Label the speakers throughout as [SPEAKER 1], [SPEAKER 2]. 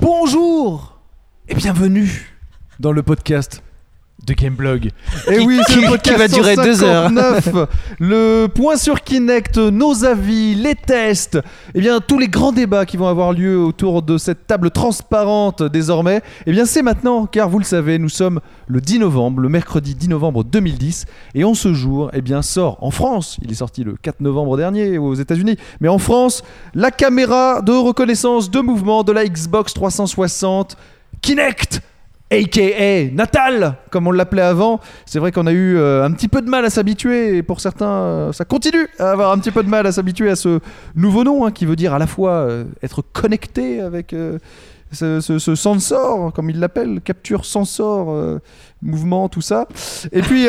[SPEAKER 1] Bonjour et bienvenue dans le podcast de Gameblog.
[SPEAKER 2] Et oui, c'est le podcast
[SPEAKER 3] qui va durer 2 heures.
[SPEAKER 1] 159, le point sur Kinect, nos avis, les tests, et bien tous les grands débats qui vont avoir lieu autour de cette table transparente désormais. Et bien c'est maintenant, car vous le savez, nous sommes le 10 novembre, le mercredi 10 novembre 2010, et en ce jour, eh bien sort en France, il est sorti le 4 novembre dernier aux États-Unis, mais en France, la caméra de reconnaissance de mouvement de la Xbox 360 Kinect, a.k.a. Natal, comme on l'appelait avant. C'est vrai qu'on a eu un petit peu de mal à s'habituer, et pour certains, ça continue à avoir un petit peu de mal à s'habituer à ce nouveau nom, qui veut dire à la fois être connecté avec ce sensor, comme il l'appelle, capture sensor, mouvement, tout ça. Et puis...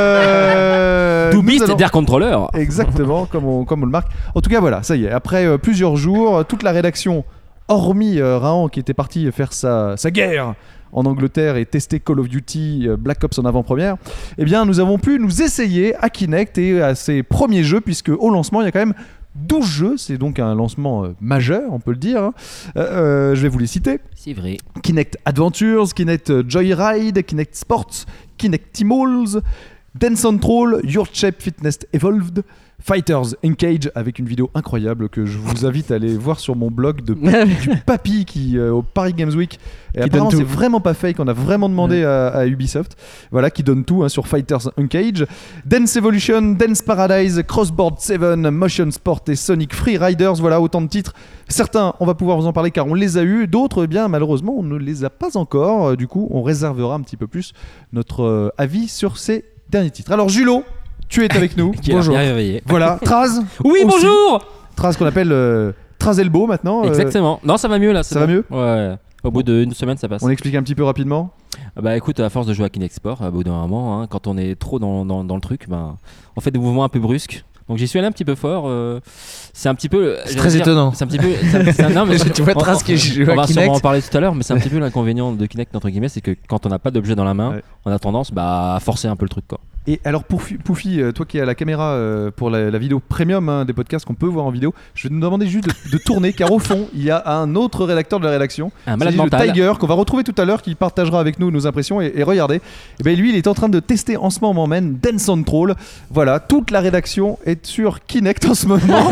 [SPEAKER 3] Doobist d'Air Controller.
[SPEAKER 1] Exactement, comme on le marque. En tout cas, voilà, ça y est. Après plusieurs jours, toute la rédaction, hormis Rahan qui était parti faire sa guerre en Angleterre et tester Call of Duty Black Ops en avant-première, eh bien nous avons pu nous essayer à Kinect et à ses premiers jeux, puisque au lancement il y a quand même 12 jeux, c'est donc un lancement majeur, on peut le dire. Je vais vous les citer.
[SPEAKER 3] C'est vrai.
[SPEAKER 1] Kinect Adventures, Kinect Joyride, Kinect Sports, Kinect Timals, Dance Control, Your Shape Fitness Evolved, Fighters Engage, avec une vidéo incroyable que je vous invite à aller voir sur mon blog du papy qui au Paris Games Week, et apparemment c'est vraiment pas fake, on a vraiment demandé à Ubisoft, voilà, qui donne tout sur Fighters Engage, Dance Evolution, Dance Paradise, Crossboard 7, Motion Sport et Sonic Free Riders. Voilà autant de titres. Certains on va pouvoir vous en parler car on les a eu, d'autres bien malheureusement on ne les a pas encore, du coup on réservera un petit peu plus notre avis sur ces derniers titres. Alors Julo, tu es avec nous.
[SPEAKER 3] Bonjour. Bien réveillé.
[SPEAKER 1] Voilà, Traz.
[SPEAKER 3] Oui,
[SPEAKER 1] aussi.
[SPEAKER 3] bonjour.
[SPEAKER 1] Traz qu'on appelle Traz Elbow maintenant.
[SPEAKER 3] Exactement. Non, ça va mieux là.
[SPEAKER 1] Ça va mieux.
[SPEAKER 3] Ouais. Au bout d'une semaine, ça passe.
[SPEAKER 1] On explique un petit peu rapidement.
[SPEAKER 3] Bah écoute, à force de jouer à Kinect Sport, au bout d'un moment, quand on est trop dans le truc, on fait des mouvements un peu brusques. Donc j'y suis allé un petit peu fort. C'est un petit peu.
[SPEAKER 2] C'est très étonnant.
[SPEAKER 3] C'est un petit peu. Non, mais
[SPEAKER 2] tu vois Traz qui joue à
[SPEAKER 3] on va
[SPEAKER 2] Kinect.
[SPEAKER 3] sûrement en parler tout à l'heure, mais c'est un petit peu l'inconvénient de Kinect entre guillemets, c'est que quand on n'a pas d'objet dans la main, on a tendance à forcer un peu le truc, quoi.
[SPEAKER 1] Et alors Poufi, toi qui as la caméra pour la vidéo premium des podcasts qu'on peut voir en vidéo, je vais nous demander juste de tourner, car au fond il y a un autre rédacteur de la rédaction,
[SPEAKER 3] un malade
[SPEAKER 1] le
[SPEAKER 3] mental,
[SPEAKER 1] Tiger, qu'on va retrouver tout à l'heure, qui partagera avec nous nos impressions. Et regardez, et ben lui il est en train de tester en ce moment même Dance Control. Voilà, toute la rédaction est sur Kinect en ce moment.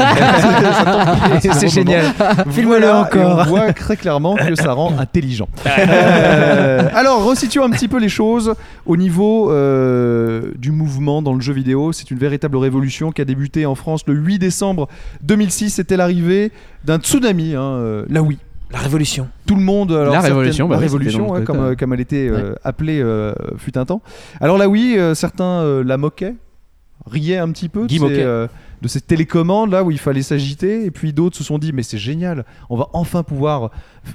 [SPEAKER 2] C'est génial. Filme-le
[SPEAKER 1] Voilà,
[SPEAKER 2] encore.
[SPEAKER 1] et on voit très clairement que ça rend intelligent. Alors resituons un petit peu les choses au niveau du mouvement dans le jeu vidéo. C'est une véritable révolution qui a débuté en France le 8 décembre 2006. C'était l'arrivée d'un tsunami, la Wii.
[SPEAKER 2] La révolution.
[SPEAKER 1] Tout le monde. Alors
[SPEAKER 2] la révolution,
[SPEAKER 1] la révolution, comme elle était appelée fut un temps. Alors la Wii, certains la moquaient, riaient un petit peu de ces télécommandes là où il fallait s'agiter, et puis d'autres se sont dit mais c'est génial, on va enfin pouvoir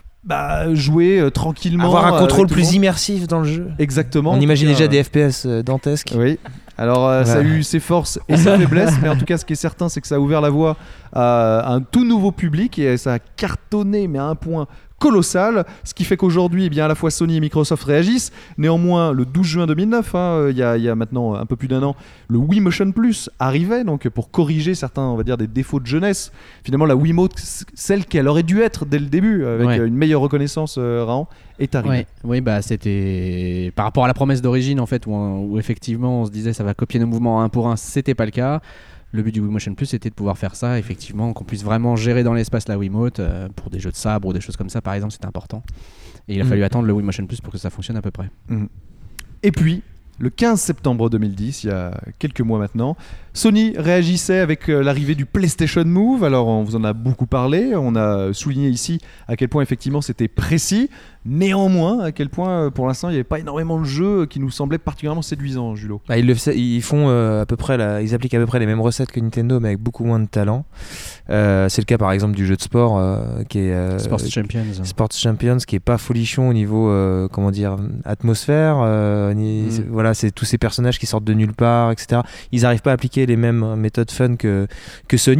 [SPEAKER 1] jouer tranquillement,
[SPEAKER 2] avoir un contrôle
[SPEAKER 1] avec
[SPEAKER 2] plus immersif dans le jeu.
[SPEAKER 1] Exactement.
[SPEAKER 2] On imagine déjà des FPS dantesques.
[SPEAKER 1] Oui. Alors ça a eu ses forces et ses faiblesses, mais en tout cas ce qui est certain c'est que ça a ouvert la voie à un tout nouveau public, et ça a cartonné mais à un point colossal, ce qui fait qu'aujourd'hui à la fois Sony et Microsoft réagissent. Néanmoins, le 12 juin 2009, il y a maintenant un peu plus d'un an, le Wii Motion Plus arrivait, donc pour corriger certains, on va dire, des défauts de jeunesse. Finalement, la Wiimote, celle qu'elle aurait dû être dès le début, avec une meilleure reconnaissance, Rahan, est arrivée.
[SPEAKER 4] Oui, c'était par rapport à la promesse d'origine en fait, où effectivement on se disait ça va copier nos mouvements un pour un, c'était pas le cas. Le but du Wii Motion Plus c'était de pouvoir faire ça, effectivement, qu'on puisse vraiment gérer dans l'espace la Wiimote pour des jeux de sabre ou des choses comme ça par exemple, c'était important. Et il a fallu attendre le Wii Motion Plus pour que ça fonctionne à peu près.
[SPEAKER 1] Et puis, le 15 septembre 2010, il y a quelques mois maintenant, Sony réagissait avec l'arrivée du PlayStation Move. Alors on vous en a beaucoup parlé, on a souligné ici à quel point effectivement c'était précis. Néanmoins, à quel point pour l'instant il n'y avait pas énormément de jeux qui nous semblaient particulièrement séduisants, Julo.
[SPEAKER 2] Ils font à peu près ils appliquent à peu près les mêmes recettes que Nintendo, mais avec beaucoup moins de talent. C'est le cas par exemple du jeu de sport qui est Sports Champions, qui est pas folichon au niveau atmosphère. Voilà, c'est tous ces personnages qui sortent de nulle part, etc. Ils n'arrivent pas à appliquer les mêmes méthodes fun que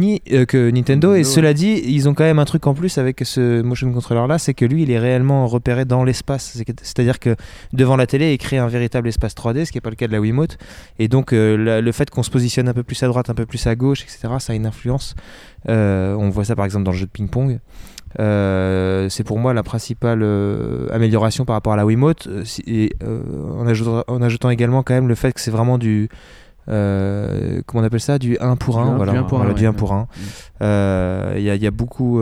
[SPEAKER 2] Nintendo. Et cela dit, ils ont quand même un truc en plus avec ce motion controller là, c'est que lui il est réellement repérable opérer dans l'espace. C'est-à-dire que devant la télé, il crée un véritable espace 3D, ce qui n'est pas le cas de la Wiimote. Et donc, le fait qu'on se positionne un peu plus à droite, un peu plus à gauche, etc., ça a une influence. On voit ça par exemple dans le jeu de ping-pong. C'est pour moi la principale amélioration par rapport à la Wiimote, en ajoutant également quand même le fait que c'est vraiment du comment on appelle ça, du 1 pour 1, du 1 pour 1. Il y a beaucoup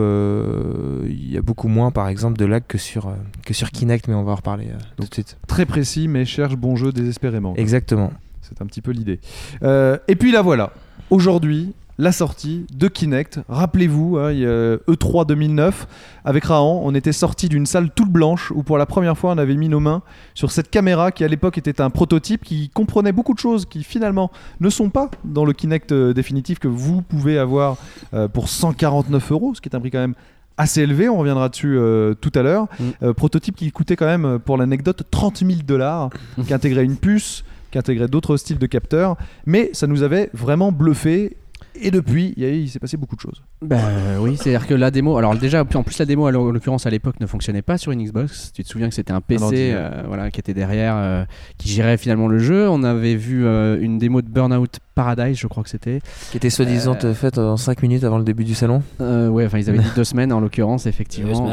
[SPEAKER 2] moins par exemple de lag que sur Kinect, mais on va en reparler tout de suite.
[SPEAKER 1] Très précis, mais cherche bon jeu désespérément.
[SPEAKER 2] Exactement.
[SPEAKER 1] C'est un petit peu l'idée. Et puis là voilà, aujourd'hui la sortie de Kinect. Rappelez-vous, E3 2009, avec Rahan, on était sorti d'une salle toute blanche où pour la première fois on avait mis nos mains sur cette caméra qui à l'époque était un prototype qui comprenait beaucoup de choses qui finalement ne sont pas dans le Kinect définitif que vous pouvez avoir pour 149 €, ce qui est un prix quand même assez élevé, on reviendra dessus tout à l'heure. Prototype qui coûtait quand même, pour l'anecdote, $30,000, qui intégrait une puce, qui intégrait d'autres styles de capteurs, mais ça nous avait vraiment bluffé. Et depuis, il s'est passé beaucoup de choses.
[SPEAKER 4] Oui, c'est-à-dire que la démo, alors déjà, en plus la démo en l'occurrence à l'époque ne fonctionnait pas sur une Xbox. Tu te souviens que c'était un PC qui était derrière, qui gérait finalement le jeu. On avait vu une démo de Burnout Paradise, je crois que c'était.
[SPEAKER 2] Qui était soi-disant faite en 5 minutes avant le début du salon.
[SPEAKER 4] Ouais, enfin ils avaient dit 2 semaines en l'occurrence, effectivement.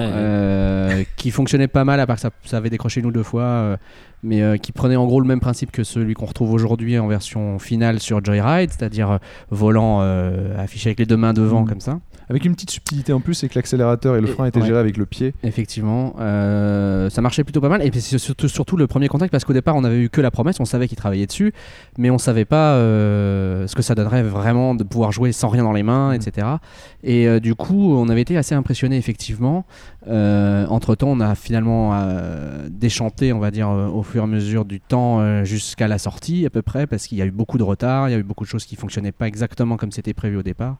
[SPEAKER 4] Qui fonctionnait pas mal, à part que ça avait décroché une ou deux fois. Mais qui prenait en gros le même principe que celui qu'on retrouve aujourd'hui en version finale sur Joyride, c'est-à-dire volant affiché avec les 2 mains devant comme ça.
[SPEAKER 1] Avec une petite subtilité en plus, c'est que l'accélérateur et le frein étaient gérés avec le pied.
[SPEAKER 4] Effectivement, ça marchait plutôt pas mal. Et puis c'est surtout le premier contact, parce qu'au départ on avait eu que la promesse, on savait qu'ils travaillaient dessus, mais on savait pas ce que ça donnerait vraiment de pouvoir jouer sans rien dans les mains, etc. Et du coup on avait été assez impressionnés effectivement. Entre temps on a finalement déchanté, on va dire, au fur et à mesure du temps jusqu'à la sortie à peu près, parce qu'il y a eu beaucoup de retard, il y a eu beaucoup de choses qui fonctionnaient pas exactement comme c'était prévu au départ.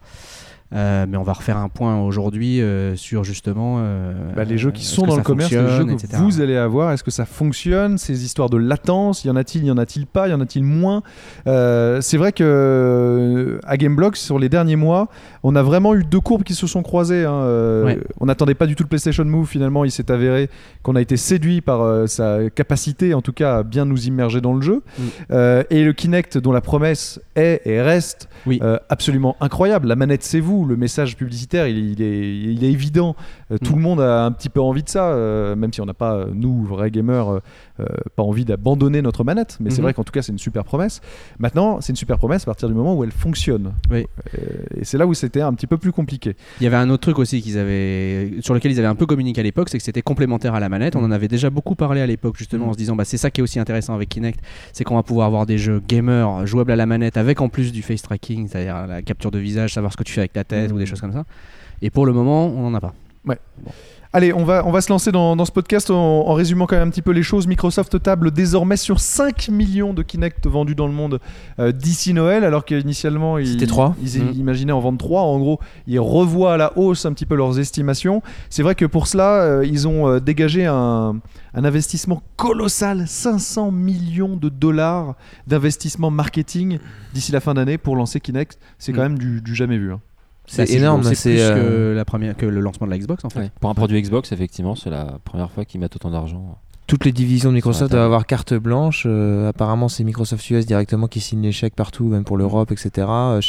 [SPEAKER 4] Mais on va refaire un point aujourd'hui sur justement
[SPEAKER 1] les jeux qui sont dans le commerce, les jeux que vous allez avoir, est-ce que ça fonctionne, ces histoires de latence, y en a-t-il pas, y en a-t-il moins. C'est vrai que à Gameblog sur les derniers mois on a vraiment eu 2 courbes qui se sont croisées, on n'attendait pas du tout le PlayStation Move, finalement il s'est avéré qu'on a été séduit par sa capacité en tout cas à bien nous immerger dans le jeu. Et le Kinect dont la promesse est et reste absolument incroyable, la manette c'est vous. Le message publicitaire il est évident, tout le monde a un petit peu envie de ça, même si on n'a pas, nous vrais gamers, pas envie d'abandonner notre manette, mais c'est vrai qu'en tout cas c'est une super promesse. Maintenant c'est une super promesse à partir du moment où elle fonctionne, et c'est là où c'était un petit peu plus compliqué.
[SPEAKER 4] Il y avait un autre truc aussi sur lequel ils avaient un peu communiqué à l'époque, c'est que c'était complémentaire à la manette. On en avait déjà beaucoup parlé à l'époque justement, en se disant c'est ça qui est aussi intéressant avec Kinect, c'est qu'on va pouvoir avoir des jeux gamers jouables à la manette avec en plus du face tracking, c'est-à-dire la capture de visage, savoir ce que tu fais avec ta tête ou des choses comme ça. Et pour le moment on n'en a pas. Bon.
[SPEAKER 1] Allez, on va se lancer dans ce podcast en résumant quand même un petit peu les choses. Microsoft table désormais sur 5 millions de Kinect vendus dans le monde d'ici Noël, alors qu'initialement
[SPEAKER 2] c'était 3.
[SPEAKER 1] Ils imaginaient en vendre 3. En gros, ils revoient à la hausse un petit peu leurs estimations. C'est vrai que pour cela, ils ont dégagé un investissement colossal, 500 millions de dollars d'investissement marketing d'ici la fin d'année pour lancer Kinect. C'est quand même du jamais vu.
[SPEAKER 2] C'est énorme,
[SPEAKER 4] c'est plus que le lancement de la Xbox en fait.
[SPEAKER 3] Ouais. Pour un produit Xbox, effectivement, c'est la première fois qu'ils mettent autant d'argent.
[SPEAKER 2] Toutes les divisions de Microsoft doivent avoir carte blanche. Apparemment, c'est Microsoft US directement qui signe les chèques partout, même pour l'Europe, etc.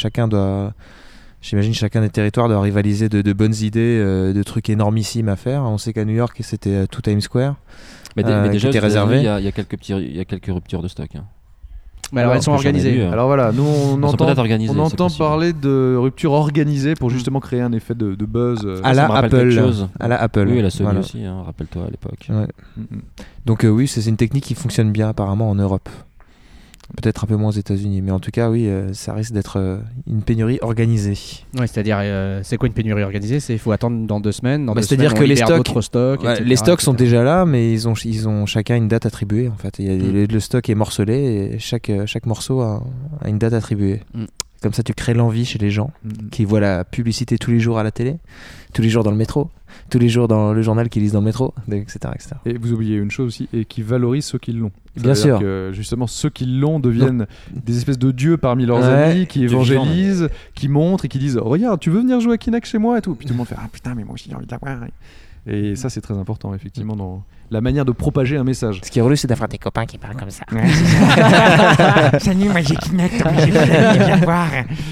[SPEAKER 2] J'imagine chacun des territoires doit rivaliser de bonnes idées, de trucs énormissimes à faire. On sait qu'à New York, c'était tout Times Square.
[SPEAKER 3] Mais déjà,
[SPEAKER 2] qui était réservé.
[SPEAKER 3] Il y a quelques ruptures de stock.
[SPEAKER 4] Mais alors elles sont organisées.
[SPEAKER 1] Alors voilà, nous on entend parler de rupture organisée pour justement créer un effet de buzz.
[SPEAKER 2] À la Apple.
[SPEAKER 3] Oui, la Sony aussi, rappelle-toi à l'époque.
[SPEAKER 2] Ouais. Donc oui, c'est une technique qui fonctionne bien apparemment en Europe. Peut-être un peu moins aux États-Unis, mais en tout cas, oui, ça risque d'être une pénurie organisée.
[SPEAKER 4] Ouais, c'est-à-dire, c'est quoi une pénurie organisée ? C'est il faut attendre dans 2 semaines.
[SPEAKER 2] C'est-à-dire que les stocks,
[SPEAKER 4] etc.,
[SPEAKER 2] les stocks sont déjà là, mais ils ont chacun une date attribuée. En fait, le stock est morcelé et chaque morceau a une date attribuée. Comme ça, tu crées l'envie chez les gens qui voient la publicité tous les jours à la télé, tous les jours dans le métro, tous les jours dans le journal qu'ils lisent dans le métro, etc., etc.
[SPEAKER 1] Et vous oubliez une chose aussi, et qui valorise ceux qui l'ont.
[SPEAKER 2] Bien sûr.
[SPEAKER 1] Que justement, ceux qui l'ont deviennent des espèces de dieux parmi leurs amis, qui évangélisent, qui montrent et qui disent « Regarde, tu veux venir jouer à Kinect chez moi ?» et tout. Puis tout le monde fait « Ah putain, mais moi aussi j'ai envie de l'avoir. » Et ça, c'est très important, effectivement, dans la manière de propager un message.
[SPEAKER 2] Ce qui est relou, c'est d'avoir des copains qui parlent comme ça.
[SPEAKER 5] Salut, moi j'ai Kinect, viens voir.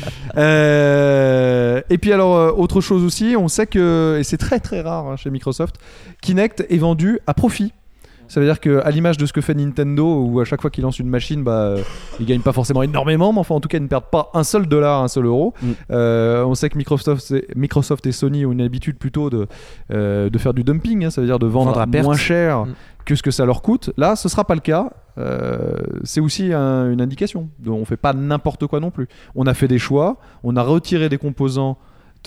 [SPEAKER 1] Et puis alors, autre chose aussi, on sait que, et c'est très très rare chez Microsoft, Kinect est vendu à profit. Ça veut dire qu'à l'image de ce que fait Nintendo, où à chaque fois qu'ils lancent une machine, ils gagnent pas forcément énormément, mais enfin en tout cas ils ne perdent pas un seul dollar, un seul euro. On sait que Microsoft et Sony ont une habitude plutôt de faire du dumping, hein, ça veut dire de vendre moins cher que ce que ça leur coûte. Là, ce sera pas le cas. C'est aussi une indication. On fait pas n'importe quoi non plus. On a fait des choix, on a retiré des composants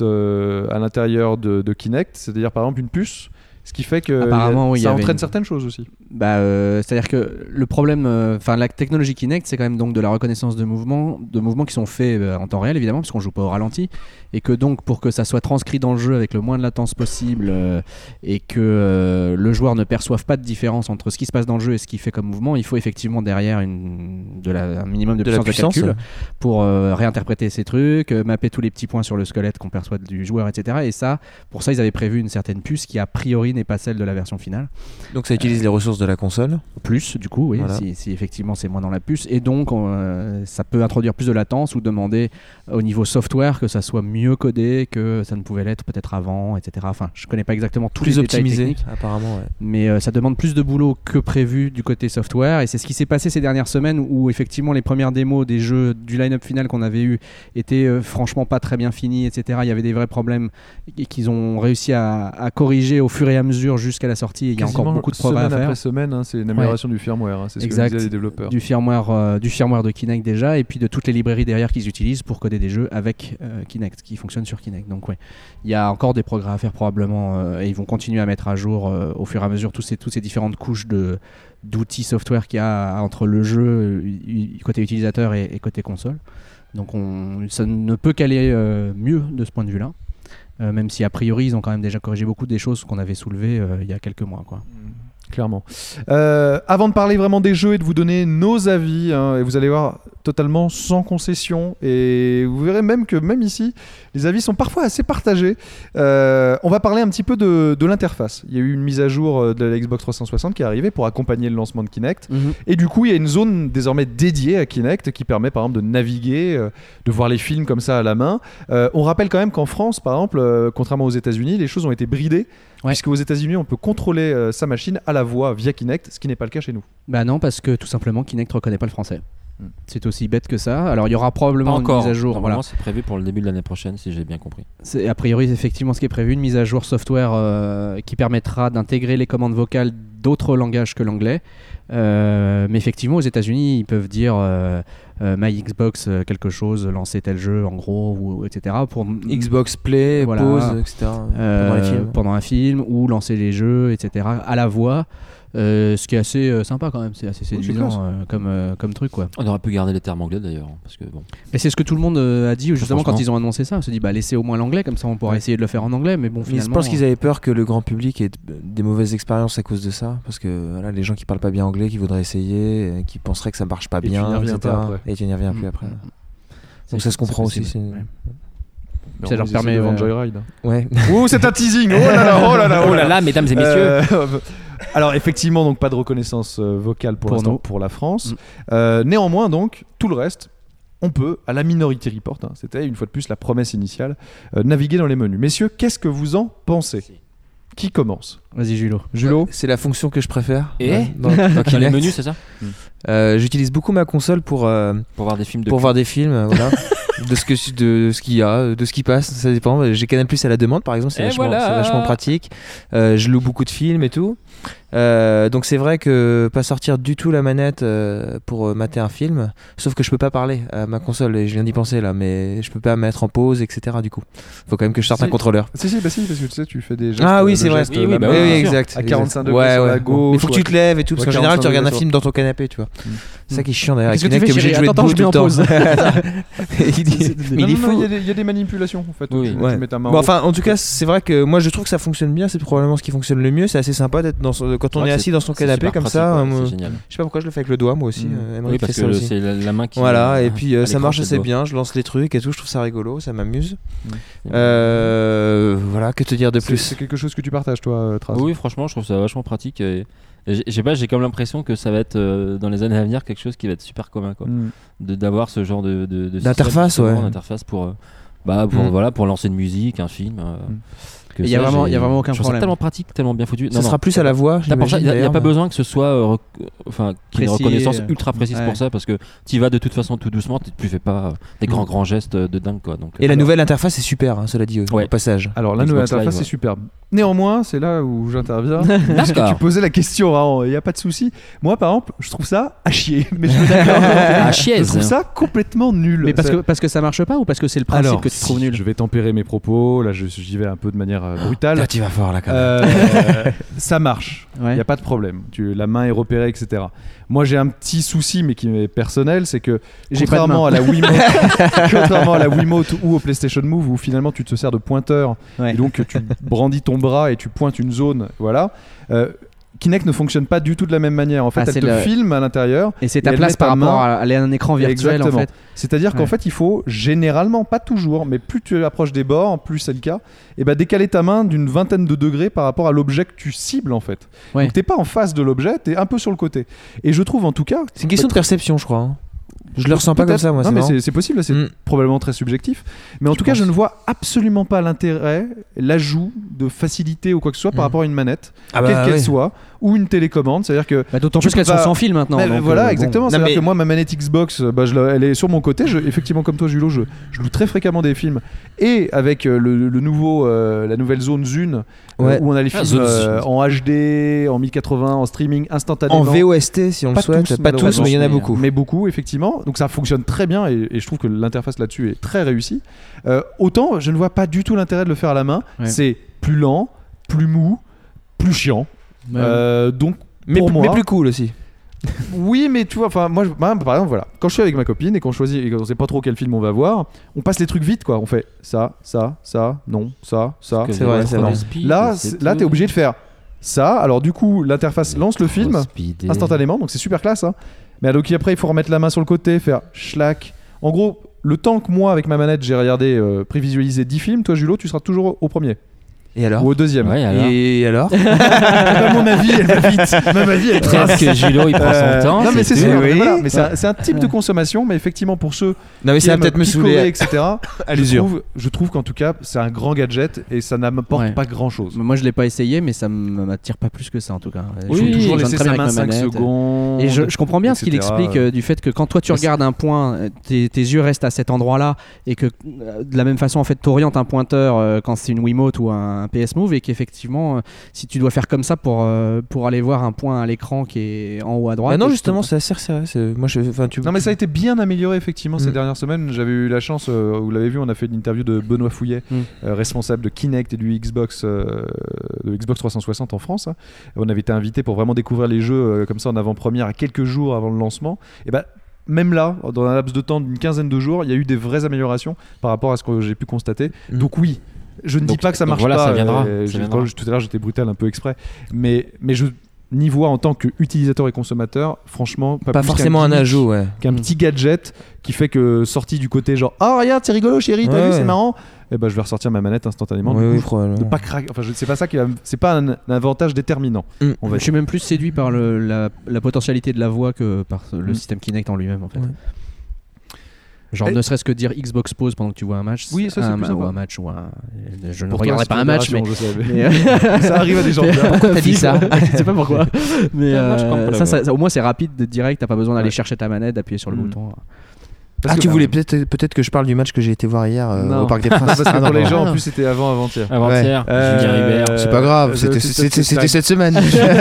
[SPEAKER 1] à l'intérieur de Kinect, c'est-à-dire par exemple une puce. Ce qui fait que ça entraîne certaines choses aussi.
[SPEAKER 4] C'est-à-dire que le problème, la technologie Kinect, c'est quand même donc de la reconnaissance de mouvements qui sont faits en temps réel évidemment, parce qu'on joue pas au ralenti, et que donc pour que ça soit transcrit dans le jeu avec le moins de latence possible et que le joueur ne perçoive pas de différence entre ce qui se passe dans le jeu et ce qu'il fait comme mouvement, il faut effectivement derrière un minimum de puissance de calcul pour réinterpréter ces trucs, mapper tous les petits points sur le squelette qu'on perçoit du joueur, etc. Et ça, pour ça, ils avaient prévu une certaine puce qui a priori n'est pas celle de la version finale.
[SPEAKER 2] Donc ça utilise les ressources de la console.
[SPEAKER 4] Plus, du coup, oui, voilà. si effectivement c'est moins dans la puce. Et donc ça peut introduire plus de latence ou demander au niveau software que ça soit mieux codé que ça ne pouvait l'être peut-être avant, etc. Enfin, je connais pas exactement tous les détails techniques,
[SPEAKER 2] apparemment, ouais.
[SPEAKER 4] Mais ça demande plus de boulot que prévu du côté software. Et c'est ce qui s'est passé ces dernières semaines où effectivement les premières démos des jeux du line-up final qu'on avait eu étaient franchement pas très bien finies, etc. Il y avait des vrais problèmes qu'ils ont réussi à corriger au fur et à mesure jusqu'à la sortie. Et il y a encore beaucoup de progrès à faire.
[SPEAKER 1] Après semaine, hein, c'est une amélioration du firmware. Hein, c'est ce que disaient les développeurs.
[SPEAKER 4] Du firmware de Kinect déjà, et puis de toutes les librairies derrière qu'ils utilisent pour coder des jeux avec Kinect, qui fonctionnent sur Kinect. Donc il y a encore des progrès à faire probablement, et ils vont continuer à mettre à jour au fur et à mesure toutes ces différentes couches d'outils software qu'il y a entre le jeu côté utilisateur et côté console. Donc ça ne peut qu'aller mieux de ce point de vue-là. Même si a priori ils ont quand même déjà corrigé beaucoup des choses qu'on avait soulevées il y a quelques mois, quoi.
[SPEAKER 1] Clairement. Avant de parler vraiment des jeux et de vous donner nos avis, hein, et vous allez voir totalement sans concession, et vous verrez même que même ici les avis sont parfois assez partagés. On va parler un petit peu de l'interface. Il y a eu une mise à jour de la Xbox 360 qui est arrivée pour accompagner le lancement de Kinect, et du coup il y a une zone désormais dédiée à Kinect qui permet par exemple de naviguer, de voir les films comme ça à la main. On rappelle quand même qu'en France par exemple, contrairement aux États-Unis, les choses ont été bridées. Puisque aux États-Unis on peut contrôler sa machine à la voix via Kinect, ce qui n'est pas le cas chez nous.
[SPEAKER 4] Bah non, parce que tout simplement Kinect reconnaît pas le français. C'est aussi bête que ça. Alors il y aura probablement une mise à jour.
[SPEAKER 3] Normalement, c'est prévu pour le début de l'année prochaine, si j'ai bien compris.
[SPEAKER 4] C'est a priori effectivement ce qui est prévu, une mise à jour software qui permettra d'intégrer les commandes vocales d'autres langages que l'anglais. Mais effectivement, aux États-Unis, ils peuvent dire My Xbox quelque chose, lancer tel jeu en gros, ou etc. Pour
[SPEAKER 2] Xbox Play, pause, etc.
[SPEAKER 4] Pendant un film, ou lancer les jeux, etc. à la voix. Ce qui est assez sympa quand même, c'est assez séduisant comme truc, quoi.
[SPEAKER 3] On aurait pu garder les termes anglais d'ailleurs, parce que bon.
[SPEAKER 4] Et c'est ce que tout le monde a dit justement quand ils ont annoncé ça. On se dit laissez au moins l'anglais, comme ça on pourra essayer de le faire en anglais, mais bon finalement.
[SPEAKER 2] Je pense qu'ils avaient peur que le grand public ait des mauvaises expériences à cause de ça, parce que voilà, les gens qui parlent pas bien anglais, qui voudraient essayer, qui penseraient que ça marche pas bien, etc. Et tu n'y reviens plus après. Donc ça se comprend aussi.
[SPEAKER 1] Ça leur permet de vendre Joyride.
[SPEAKER 2] Ouais.
[SPEAKER 1] Ouh, c'est un teasing. Oh là là,
[SPEAKER 3] mesdames et messieurs.
[SPEAKER 1] Alors effectivement, donc pas de reconnaissance vocale pour l'instant pour la France. Néanmoins, donc tout le reste, on peut, à la Minority Report, hein, c'était une fois de plus la promesse initiale, naviguer dans les menus. Messieurs, qu'est-ce que vous en pensez ? Qui commence ?
[SPEAKER 4] Vas-y, Julo.
[SPEAKER 2] C'est la fonction que je préfère.
[SPEAKER 3] Dans les menus, c'est ça ?
[SPEAKER 2] J'utilise beaucoup ma console pour
[SPEAKER 3] voir des films.
[SPEAKER 2] Voir des films, voilà. de ce qu'il y a, de ce qui passe, ça dépend. J'ai Canal+ à la demande, par exemple, c'est vachement pratique. Je loue beaucoup de films et tout. Donc c'est vrai que pas sortir du tout la manette pour mater un film, sauf que je peux pas parler à ma console, et je viens d'y penser là, mais je peux pas mettre en pause, etc. Du coup, faut quand même que je sorte un contrôleur.
[SPEAKER 1] Si, parce que tu sais, tu fais des gestes.
[SPEAKER 2] Ah oui, c'est vrai.
[SPEAKER 1] Oui, exact. À 45 degrés sur la gauche.
[SPEAKER 2] Il faut que tu te lèves et tout, parce qu'en général, tu regardes un film dans ton canapé, tu vois. C'est ça qui est chiant d'ailleurs.
[SPEAKER 4] Qu'est-ce que tu fais,
[SPEAKER 2] obligé de jouer
[SPEAKER 4] attends, je mets en pause.
[SPEAKER 1] Il y a des manipulations en fait.
[SPEAKER 3] Oui.
[SPEAKER 1] Tu mets ta main
[SPEAKER 2] Enfin, en tout cas, c'est vrai que moi je trouve que ça fonctionne bien. C'est probablement ce qui fonctionne le mieux. C'est assez sympa d'être quand on est assis dans son canapé comme ça.
[SPEAKER 3] C'est génial.
[SPEAKER 2] Je sais pas pourquoi je le fais avec le doigt moi aussi.
[SPEAKER 3] Oui, parce que c'est la main qui.
[SPEAKER 2] Voilà, et puis ça marche assez bien. Je lance les trucs et tout. Je trouve ça rigolo, ça m'amuse. Voilà, que te dire de plus?
[SPEAKER 1] C'est quelque chose que tu partages toi, Trace?
[SPEAKER 3] Oui, franchement, je trouve ça vachement pratique. Et j'ai comme l'impression que ça va être dans les années à venir quelque chose qui va être super commun, quoi. D'avoir ce genre
[SPEAKER 2] d'interface,
[SPEAKER 3] d'interface pour lancer une musique, un film.
[SPEAKER 4] Il y a vraiment aucun problème.
[SPEAKER 3] C'est tellement pratique, tellement bien foutu.
[SPEAKER 2] Ça sera plus à la voix.
[SPEAKER 3] Il n'y a pas besoin que ce soit qu'il y ait une reconnaissance ultra précise pour ça, parce que tu y vas de toute façon tout doucement, tu fais pas des grands gestes de dingue, quoi. Donc,
[SPEAKER 2] et la nouvelle interface est super, cela dit au passage.
[SPEAKER 1] Alors la nouvelle interface est superbe. Néanmoins, c'est là où j'interviens. Parce que tu posais la question, il n'y a pas de souci. Moi, par exemple, je trouve ça à chier. Mais je suis d'accord. Je trouve ça complètement nul.
[SPEAKER 4] Mais parce que ça marche pas ou parce que c'est le principe que tu trouves nul?
[SPEAKER 1] Je vais tempérer mes propos. Là, j'y vais un peu de manière brutale.
[SPEAKER 2] Là, tu vas fort, là, quand même.
[SPEAKER 1] Ça marche. Il n'y a pas de problème. La main est repérée, etc. Moi, j'ai un petit souci, mais qui est personnel, c'est que contrairement à la Wiimote ou au PlayStation Move, où finalement tu te sers de pointeur, et donc tu brandis ton bras et tu pointes une zone, voilà. Kinect ne fonctionne pas du tout de la même manière. En fait, elle te filme à l'intérieur.
[SPEAKER 4] Et c'est ta place par rapport à un écran virtuel.
[SPEAKER 1] Exactement.
[SPEAKER 4] En fait.
[SPEAKER 1] C'est-à-dire qu'en fait, il faut généralement, pas toujours, mais plus tu approches des bords, plus c'est le cas, et décaler ta main d'une vingtaine de degrés par rapport à l'objet que tu cibles, en fait. Donc t'es pas en face de l'objet, t'es un peu sur le côté. Et je trouve en tout cas...
[SPEAKER 2] C'est une question de perception, je crois. Je le ressens pas comme ça, moi.
[SPEAKER 1] Non, mais c'est possible, c'est probablement très subjectif. Mais en tout cas, je ne vois absolument pas l'intérêt, l'ajout de facilité ou quoi que ce soit par rapport à une manette, quelle qu'elle soit, ou une télécommande. C'est-à-dire que
[SPEAKER 4] d'autant plus qu'elles sont sans fil maintenant.
[SPEAKER 1] Voilà, exactement. C'est-à-dire que moi, ma manette Xbox, elle est sur mon côté. Effectivement, comme toi, Julo, je loue très fréquemment des films. Et avec la nouvelle zone Zune, où on a les films en HD, en 1080, en streaming instantanément.
[SPEAKER 2] En VOST, si on le souhaite. Pas tous, mais il y en a beaucoup.
[SPEAKER 1] Mais beaucoup, effectivement. Donc ça fonctionne très bien et je trouve que l'interface là-dessus est très réussie. Autant, je ne vois pas du tout l'intérêt de le faire à la main. C'est plus lent, plus mou, plus chiant. Donc,
[SPEAKER 2] mais plus cool aussi.
[SPEAKER 1] Oui, mais tu vois, moi, par exemple, voilà, quand je suis avec ma copine et qu'on choisit et qu'on sait pas trop quel film on va voir, on passe les trucs vite, quoi. On fait ça, non, ça.
[SPEAKER 2] C'est vrai, c'est vrai.
[SPEAKER 1] Là, t'es obligé de faire ça. Alors du coup, l'interface lance le film instantanément, donc c'est super classe. Hein. Mais donc après, il faut remettre la main sur le côté, faire schlack. En gros, le temps que moi, avec ma manette, j'ai regardé, prévisualisé 10 films, toi, Julo, tu seras toujours au premier.
[SPEAKER 2] Et alors?
[SPEAKER 1] Ou au deuxième.
[SPEAKER 2] Et alors?
[SPEAKER 1] Mon avis, elle va vite. Même avis, elle
[SPEAKER 3] trace que Julo, il prend son temps.
[SPEAKER 1] Non, mais c'est sûr. Oui. Voilà. Mais c'est un type de consommation, mais effectivement, pour ceux
[SPEAKER 2] qui ça va peut-être me saouler,
[SPEAKER 1] etc. je trouve qu'en tout cas, c'est un grand gadget et ça n'apporte pas grand-chose.
[SPEAKER 4] Moi, je l'ai pas essayé, mais ça m'attire pas plus que ça, en tout cas.
[SPEAKER 1] Il faut toujours laisser sa main 5 secondes.
[SPEAKER 4] Et je comprends bien ce qu'il explique du fait que quand toi, tu regardes un point, tes yeux restent à cet endroit-là et que de la même façon, en fait, t'orientes un pointeur quand c'est une Wiimote ou un PS Move, et qu'effectivement si tu dois faire comme ça pour aller voir un point à l'écran qui est en haut à droite.
[SPEAKER 2] Non, justement, c'est assez resserré.
[SPEAKER 1] Non, mais ça a été bien amélioré effectivement ces dernières semaines. J'avais eu la chance, vous l'avez vu, on a fait une interview de Benoît Fouillet, responsable de Kinect et du Xbox 360 en France. Hein. On avait été invité pour vraiment découvrir les jeux comme ça en avant-première à quelques jours avant le lancement. Et même là, dans un laps de temps d'une quinzaine de jours, il y a eu des vraies améliorations par rapport à ce que j'ai pu constater. Donc oui, je ne dis pas que ça marche pas.
[SPEAKER 3] Ça viendra.
[SPEAKER 1] Tout à l'heure, j'étais brutal un peu exprès. Mais je n'y vois en tant qu'utilisateur et consommateur, franchement,
[SPEAKER 2] pas forcément un ajout,
[SPEAKER 1] qu'un petit gadget qui fait que sorti du côté genre regarde, c'est rigolo, chérie, t'as vu, c'est marrant. Et je vais ressortir ma manette instantanément. Ne pas craquer. Enfin, c'est pas ça c'est pas un avantage déterminant.
[SPEAKER 4] Je suis même plus séduit par la potentialité de la voix que par le système Kinect en lui-même, en fait. Genre ne serait-ce que dire Xbox pause pendant que tu vois un match.
[SPEAKER 1] Oui, ça c'est plus
[SPEAKER 4] un match ou je ne regarderai pas un match, mais
[SPEAKER 1] ça arrive à des gens.
[SPEAKER 4] Pourquoi t'as dit ça? Je sais pas pourquoi. Mais ça, au moins c'est rapide, direct. T'as pas besoin d'aller chercher ta manette, d'appuyer sur le bouton.
[SPEAKER 2] Tu voulais peut-être que je parle du match que j'ai été voir hier au Parc des Princes.
[SPEAKER 1] Parce que pour les gens, en plus, c'était avant-hier.
[SPEAKER 3] Avant-hier, Julien Ribert.
[SPEAKER 2] C'est pas grave, c'était cette semaine.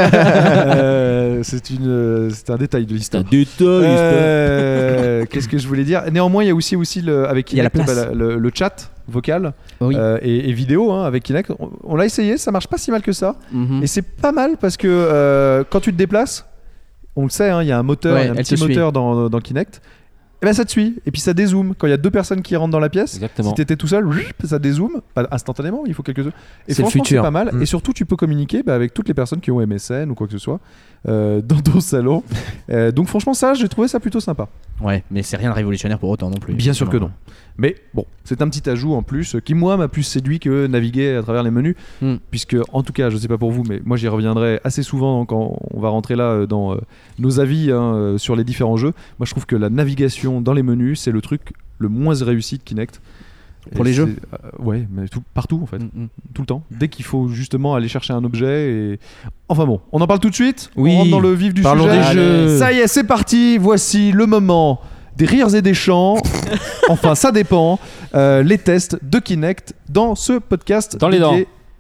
[SPEAKER 1] C'est un détail de l'histoire.
[SPEAKER 3] Qu'est-ce
[SPEAKER 1] que je voulais dire? Néanmoins, il y a aussi avec Kinect le chat vocal et vidéo avec Kinect. On l'a essayé, ça marche pas si mal que ça. Et c'est pas mal parce que quand tu te déplaces, on le sait, il y a un moteur, il y a un petit moteur dans Kinect. Et ben ça te suit, et puis ça dézoome. Quand il y a 2 personnes qui rentrent dans la pièce,
[SPEAKER 3] Exactement.
[SPEAKER 1] si t'étais tout seul, ça dézoome instantanément, il faut quelques secondes. Et
[SPEAKER 2] c'est
[SPEAKER 1] franchement,
[SPEAKER 2] le futur.
[SPEAKER 1] c'est pas mal. Et surtout, tu peux communiquer avec toutes les personnes qui ont MSN ou quoi que ce soit dans ton salon. Donc franchement, ça, j'ai trouvé ça plutôt sympa.
[SPEAKER 4] Ouais, mais c'est rien de révolutionnaire pour autant non plus.
[SPEAKER 1] Bien sûr que non. Mais bon, c'est un petit ajout en plus qui, moi, m'a plus séduit que naviguer à travers les menus. Puisque, en tout cas, je sais pas pour vous, mais moi, j'y reviendrai assez souvent quand on va rentrer là dans nos avis sur les différents jeux. Moi, je trouve que la navigation dans les menus, c'est le truc le moins réussi de Kinect.
[SPEAKER 4] Pour les jeux
[SPEAKER 1] ouais, mais partout en fait. Tout le temps. Dès qu'il faut justement aller chercher un objet. Et... Enfin bon, on en parle tout de suite.
[SPEAKER 2] Oui.
[SPEAKER 1] On rentre dans le vif du
[SPEAKER 2] Parlons
[SPEAKER 1] sujet.
[SPEAKER 2] des jeux.
[SPEAKER 1] Ça y est, c'est parti. Voici le moment des rires et des chants. Enfin, ça dépend. Les tests de Kinect dans ce podcast
[SPEAKER 3] dans les dents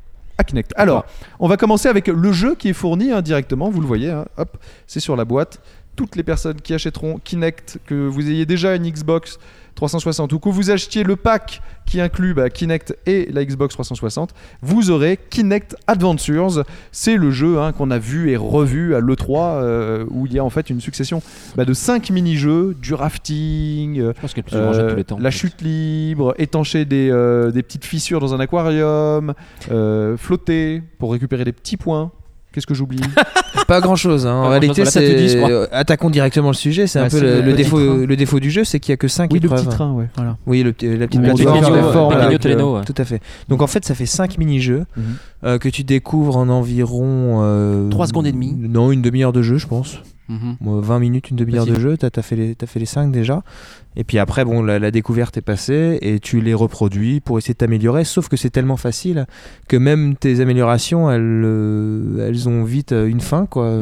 [SPEAKER 1] à Kinect. Alors, on va commencer avec le jeu qui est fourni directement. Vous le voyez. Hop, c'est sur la boîte. Toutes les personnes qui achèteront Kinect, que vous ayez déjà une Xbox 360 ou que vous achetiez le pack qui inclut Kinect et la Xbox 360, vous aurez Kinect Adventures. C'est le jeu qu'on a vu et revu à l'E3 où il y a en fait une succession de 5 mini-jeux, du rafting,
[SPEAKER 3] je pense que le plus souvent jeu de tous les temps,
[SPEAKER 1] la chute libre, étancher des petites fissures dans un aquarium, flotter pour récupérer des petits points. Qu'est-ce que j'oublie?
[SPEAKER 2] Pas grand chose. En réalité, attaquons directement le sujet. C'est un peu le défaut du jeu, c'est qu'il n'y a que 5 épreuves.
[SPEAKER 1] Le petit train, ouais. Voilà.
[SPEAKER 2] Oui, la petite plateforme. Tout à fait. Donc en fait, ça fait 5 mini-jeux que tu découvres en environ
[SPEAKER 3] 3 secondes et demie.
[SPEAKER 2] Non, une demi-heure de jeu, je pense. 20 minutes, une demi-heure de jeu, t'as fait les 5 déjà. Et puis après, bon, la découverte est passée et tu les reproduis pour essayer de t'améliorer. Sauf que c'est tellement facile que même tes améliorations, elles ont vite une fin, quoi.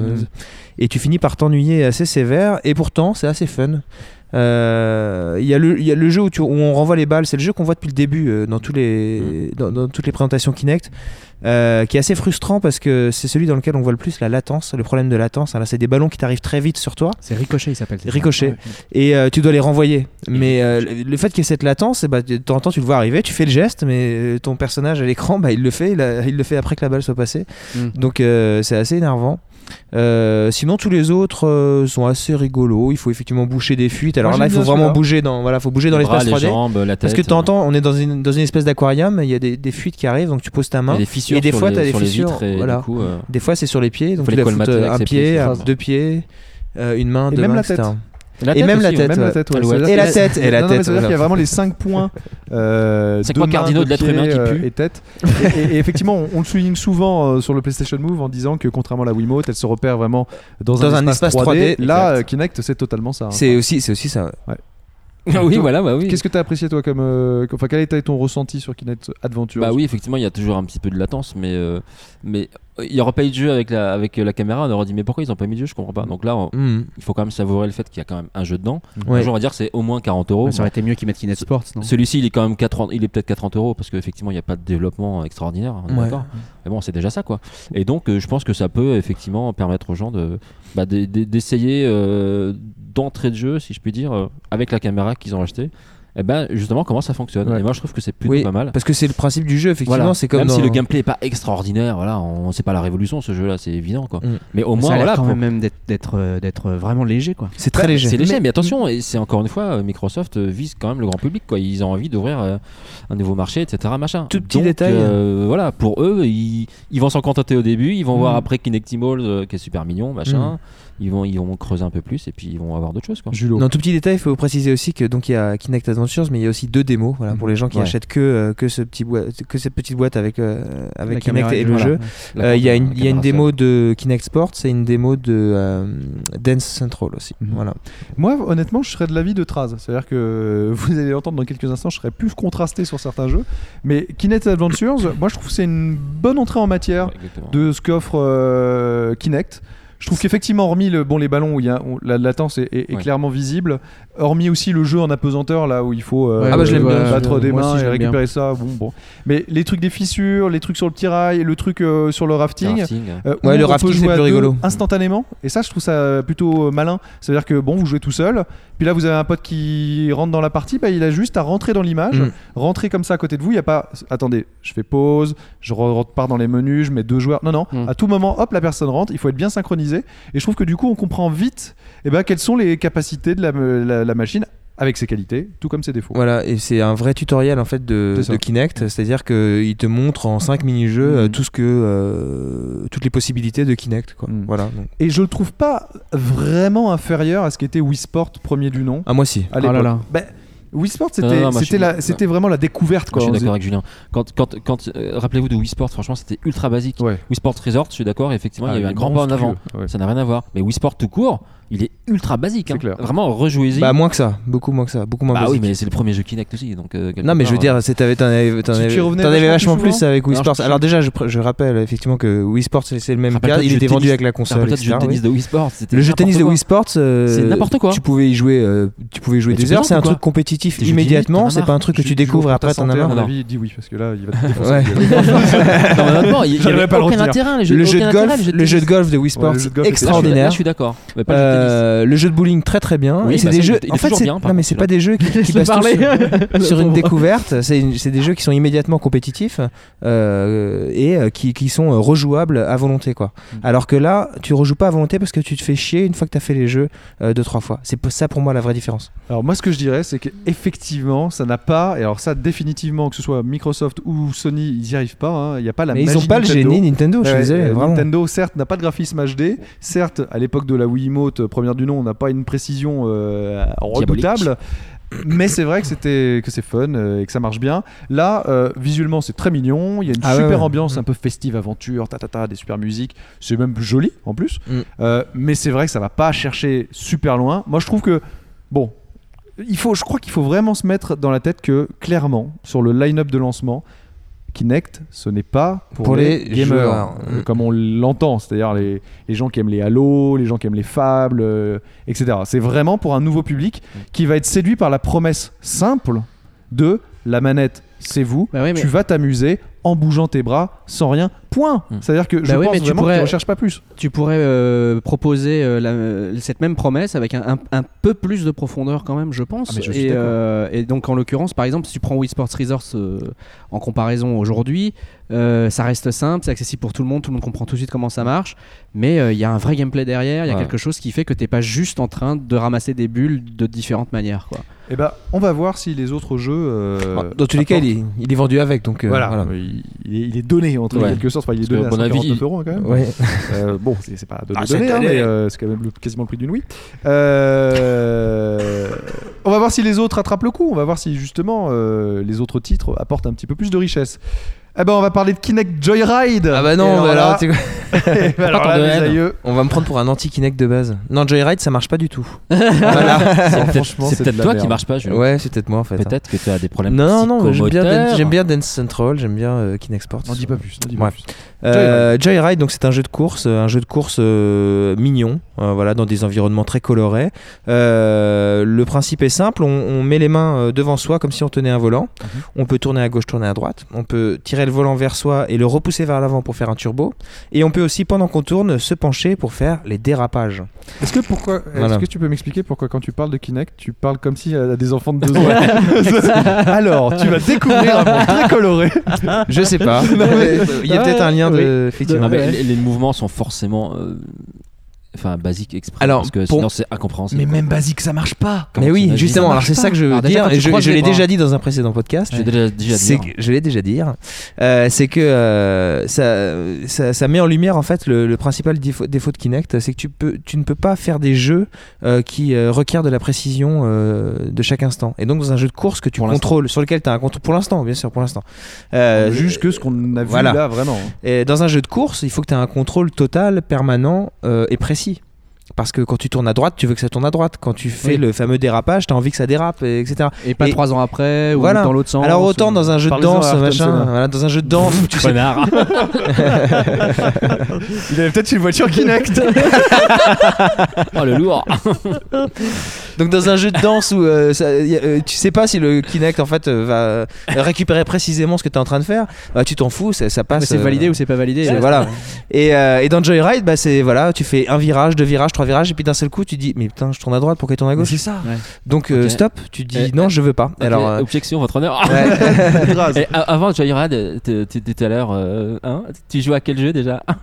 [SPEAKER 2] Et tu finis par t'ennuyer assez sévère. Et pourtant, c'est assez fun. Il y a le jeu où on renvoie les balles. C'est le jeu qu'on voit depuis le début dans toutes les présentations Kinect. Qui est assez frustrant parce que c'est celui dans lequel on voit le plus la latence, le problème de latence. Là, c'est des ballons qui t'arrivent très vite sur toi.
[SPEAKER 4] C'est Ricochet, il s'appelle.
[SPEAKER 2] Ricochet. Et tu dois les renvoyer. Mais le fait qu'il y ait cette latence, de temps en temps, tu le vois arriver, tu fais le geste, mais ton personnage à l'écran, il le fait. Il le fait après que la balle soit passée. Donc c'est assez énervant. Sinon tous les autres sont assez rigolos. Il faut effectivement boucher des fuites. Alors là il faut vraiment bouger dans l'espace 3D,
[SPEAKER 3] jambes, la tête,
[SPEAKER 2] parce que de temps en temps on est dans une espèce d'aquarium, il y a des fuites qui arrivent, donc tu poses ta main et des fois tu as des fissures, voilà. Des fois c'est sur les pieds, donc tu dois foutre un pied, 2 pieds, une main, 2 mains, etc. Et même la tête. Et la tête.
[SPEAKER 1] C'est-à-dire qu'il y a vraiment les 5 points
[SPEAKER 3] 5 points cardinaux de l'être humain qui puent.
[SPEAKER 1] Et tête. Et effectivement, on le souligne souvent sur le PlayStation Move en disant que contrairement à la Wiimote, elle se repère vraiment dans un espace 3D. Là, Kinect, c'est totalement ça.
[SPEAKER 2] C'est aussi ça.
[SPEAKER 1] Ouais.
[SPEAKER 3] Oui, voilà, oui.
[SPEAKER 1] Qu'est-ce que tu as apprécié toi quel était ton ressenti sur Kinect Adventures?
[SPEAKER 3] Oui, effectivement, il y a toujours un petit peu de latence, mais il n'y aura pas eu de jeu avec la caméra. On aurait dit mais pourquoi ils n'ont pas mis de jeu, je comprends pas. Donc là, il faut quand même savourer le fait qu'il y a quand même un jeu dedans. On va dire que c'est au moins 40 €.
[SPEAKER 4] Ça aurait été mieux qu'ils mettent Kinect Sports, non?
[SPEAKER 3] Celui-ci, il est quand même peut-être 40 € parce qu'effectivement, il n'y a pas de développement extraordinaire. D'accord. Mais bon, c'est déjà ça, quoi. Et donc, je pense que ça peut effectivement permettre aux gens d'essayer d'entrée de jeu, si je puis dire, avec la caméra qu'ils ont achetée. Justement comment ça fonctionne. Et moi je trouve que c'est plutôt pas mal,
[SPEAKER 2] parce que c'est le principe du jeu, effectivement. C'est comme
[SPEAKER 3] même si le gameplay est pas extraordinaire, c'est pas la révolution ce jeu là, c'est évident, quoi. Mais au moins
[SPEAKER 4] ça a l'air quand même d'être vraiment léger, quoi.
[SPEAKER 2] C'est très léger.
[SPEAKER 3] C'est léger, mais attention, et c'est encore une fois, Microsoft vise quand même le grand public, quoi. Ils ont envie d'ouvrir un nouveau marché, etc., machin.
[SPEAKER 2] Tout petit détail.
[SPEAKER 3] Pour eux, ils vont s'en contenter au début, ils vont voir après Kinectimals qui est super mignon, machin. Ils vont creuser un peu plus et puis ils vont avoir d'autres choses, quoi.
[SPEAKER 2] Non, tout petit détail, il faut préciser aussi que donc il y a Kinect Adventures, mais il y a aussi 2 démos, pour les gens qui achètent que cette petite boîte avec Kinect et le jeu. Il y a une démo de Kinect Sports et une démo de Dance Central aussi. Voilà.
[SPEAKER 1] Moi, honnêtement, je serais de l'avis de Traz. C'est-à-dire que vous allez l'entendre dans quelques instants, je serais plus contrasté sur certains jeux. Mais Kinect Adventures, moi, je trouve que c'est une bonne entrée en matière de ce qu'offre Kinect. Je trouve qu'effectivement, hormis les ballons où la latence est clairement visible, hormis aussi le jeu en apesanteur, là où il faut battre des mains et récupérer ça, bon. Mais les trucs des fissures, les trucs sur le petit rail, le truc sur le rafting,
[SPEAKER 2] le rafting c'est plus rigolo.
[SPEAKER 1] Instantanément. Et ça, je trouve ça plutôt malin. C'est-à-dire que vous jouez tout seul, puis là vous avez un pote qui rentre dans la partie, il a juste à rentrer dans l'image, rentrer comme ça à côté de vous. Il n'y a pas, attendez, je fais pause, je repars dans les menus, je mets 2 joueurs. Non, à tout moment, hop, la personne rentre. Il faut être bien synchronisé. réaliser. Et je trouve que du coup, on comprend vite quelles sont les capacités de la machine avec ses qualités, tout comme ses défauts.
[SPEAKER 2] Voilà, et c'est un vrai tutoriel en fait de Kinect, c'est-à-dire qu'il te montre en 5 mini-jeux toutes les possibilités de Kinect, quoi. Voilà. Donc.
[SPEAKER 1] Et je le trouve pas vraiment inférieur à ce qu'était Wii Sport premier du nom.
[SPEAKER 2] Ah moi si.
[SPEAKER 1] Oh là là. Wii Sport, c'était vraiment la découverte, quoi.
[SPEAKER 3] Je suis d'accord avec Julien. Rappelez-vous de Wii Sport, franchement, c'était ultra basique. Ouais. Wii Sport Resort, je suis d'accord, effectivement, il y avait un grand pas en avant. Ouais. Ça n'a rien à voir. Mais Wii Sport tout court, il est ultra basique. Hein. Vraiment, rejouez-y.
[SPEAKER 2] Moins que ça, beaucoup moins basique.
[SPEAKER 3] Oui, mais c'est le premier jeu Kinect aussi. Donc,
[SPEAKER 2] non, mais je veux dire, t'en avais vachement plus avec Wii Sport. Alors déjà, je rappelle effectivement que Wii Sport, c'est le même cas. Il était vendu avec la console.
[SPEAKER 3] Le jeu de tennis de Wii Sport,
[SPEAKER 2] le jeu de tennis de Wii Sport,
[SPEAKER 3] c'est n'importe quoi.
[SPEAKER 2] Tu pouvais y jouer des heures. C'est un truc compétitif immédiatement. C'est pas un truc que tu découvres après t'en as marre.
[SPEAKER 1] À mon avis, dis oui parce que là, il va te défoncer.
[SPEAKER 3] Non, il n'y avait aucun intérêt.
[SPEAKER 2] Le jeu de golf de Wii Sport, extraordinaire.
[SPEAKER 3] Là, je suis d'accord.
[SPEAKER 2] Le jeu de bowling très très bien.
[SPEAKER 3] Oui,
[SPEAKER 2] et c'est des jeux. En fait, c'est pas des jeux qui passent sur une découverte. C'est des jeux qui sont immédiatement compétitifs et qui sont rejouables à volonté, quoi. Alors que là, tu rejoues pas à volonté parce que tu te fais chier une fois que t'as fait les jeux 2-3 fois. C'est ça pour moi la vraie différence.
[SPEAKER 1] Alors moi, ce que je dirais, c'est qu'effectivement, ça n'a pas. Et alors ça, définitivement, que ce soit Microsoft ou Sony, ils y arrivent pas. Il y a pas la.
[SPEAKER 2] Mais
[SPEAKER 1] magie
[SPEAKER 2] ils ont pas
[SPEAKER 1] Nintendo.
[SPEAKER 2] Le génie Nintendo. Je suis désolé.
[SPEAKER 1] Nintendo, certes, n'a pas de graphisme HD. Certes, à l'époque de la Wiimote première du nom, on n'a pas une précision redoutable. Mais c'est vrai que c'est fun et que ça marche bien. Là, visuellement, c'est très mignon. Il y a une super ambiance un peu festive, aventure, des super musiques. C'est même joli en plus. Mais c'est vrai que ça va pas chercher super loin. Moi, je trouve que je crois qu'il faut vraiment se mettre dans la tête que clairement, sur le line-up de lancement, Kinect, ce n'est pas pour les gamers, comme on l'entend, c'est-à-dire les gens qui aiment les Halo, les gens qui aiment les Fables, etc. C'est vraiment pour un nouveau public qui va être séduit par la promesse simple de la manette, c'est vous, tu vas t'amuser en bougeant tes bras sans rien, point. C'est-à-dire que je pense vraiment qu'ils ne recherchent pas plus.
[SPEAKER 4] Tu pourrais proposer cette même promesse avec un peu plus de profondeur quand même, je pense. Et donc en l'occurrence, par exemple, si tu prends Wii Sports Resort en comparaison aujourd'hui, ça reste simple, c'est accessible pour tout le monde comprend tout de suite comment ça marche, mais il y a un vrai gameplay derrière, il y a quelque chose qui fait que tu n'es pas juste en train de ramasser des bulles de différentes manières, quoi.
[SPEAKER 1] Et on va voir si les autres jeux.
[SPEAKER 2] Dans tous les cas, il est vendu avec, donc
[SPEAKER 1] voilà. Il est donné entre quelque sorte. Enfin, il est donné à 149 € quand même.
[SPEAKER 2] Ouais.
[SPEAKER 1] Bon, c'est pas donné, mais c'est quand même quasiment le prix d'une Wii. On va voir si les autres rattrapent le coup. On va voir si justement les autres titres apportent un petit peu plus de richesse. On va parler de Kinect Joyride.
[SPEAKER 2] Ah bah non, alors
[SPEAKER 1] on
[SPEAKER 2] va me prendre pour un anti-Kinect de base. Non, Joyride ça marche pas du tout.
[SPEAKER 3] C'est peut-être toi qui marche pas.
[SPEAKER 2] Ouais, c'est peut-être moi en fait.
[SPEAKER 3] Peut-être que tu as des problèmes.
[SPEAKER 2] Non, j'aime bien Dance Central, j'aime bien Kinect Sports.
[SPEAKER 1] On dit pas plus.
[SPEAKER 2] Joyride, donc c'est un jeu de course mignon, dans des environnements très colorés. Le principe est simple, on met les mains devant soi comme si on tenait un volant. On peut tourner à gauche, tourner à droite. On peut tirer le volant vers soi et le repousser vers l'avant pour faire un turbo. Et on peut aussi, pendant qu'on tourne, se pencher pour faire les dérapages.
[SPEAKER 1] Est-ce que tu peux m'expliquer pourquoi quand tu parles de Kinect, tu parles comme si à des enfants de 2 ans? Alors, tu vas découvrir un monde très coloré.
[SPEAKER 2] Je sais pas. Il y a peut-être un lien effectivement.
[SPEAKER 3] Les mouvements sont forcément basique exprès, parce que sinon c'est incompréhensible.
[SPEAKER 1] Mais même basique ça marche pas.
[SPEAKER 2] Mais oui, justement, alors c'est ça que je veux dire, et je l'ai déjà dit dans un précédent podcast. Je l'ai déjà dit. C'est que ça met en lumière en fait le principal défaut de Kinect, c'est que tu ne peux pas faire des jeux qui requièrent de la précision de chaque instant. Et donc dans un jeu de course que tu contrôles, sur lequel tu as un contrôle pour l'instant, bien sûr,
[SPEAKER 1] on juge que ce qu'on a vu là vraiment.
[SPEAKER 2] Et dans un jeu de course, il faut que tu aies un contrôle total, permanent et précis. Parce que quand tu tournes à droite, tu veux que ça tourne à droite. Quand tu fais le fameux dérapage, tu as envie que ça dérape, etc.
[SPEAKER 4] Et pas 3 ans après, ou dans l'autre sens.
[SPEAKER 2] Alors autant dans un jeu de danse, dans un jeu de danse où tu sais...
[SPEAKER 1] Il avait peut-être une voiture Kinect.
[SPEAKER 3] Oh le lourd.
[SPEAKER 2] Donc dans un jeu de danse où tu sais pas si le Kinect en fait va récupérer précisément ce que tu es en train de faire, tu t'en fous, ça passe.
[SPEAKER 4] C'est validé ou c'est pas validé.
[SPEAKER 2] Voilà. Et dans Joyride, tu fais un virage, 2 virages, 3 virages, et puis d'un seul coup tu dis mais putain, je tourne à droite, pourquoi il tourne à gauche?
[SPEAKER 1] C'est ça.
[SPEAKER 2] Donc stop, tu dis non, je veux pas.
[SPEAKER 3] Alors objection, votre honneur. Avant Joyride, tout à l'heure, tu joues à quel jeu déjà?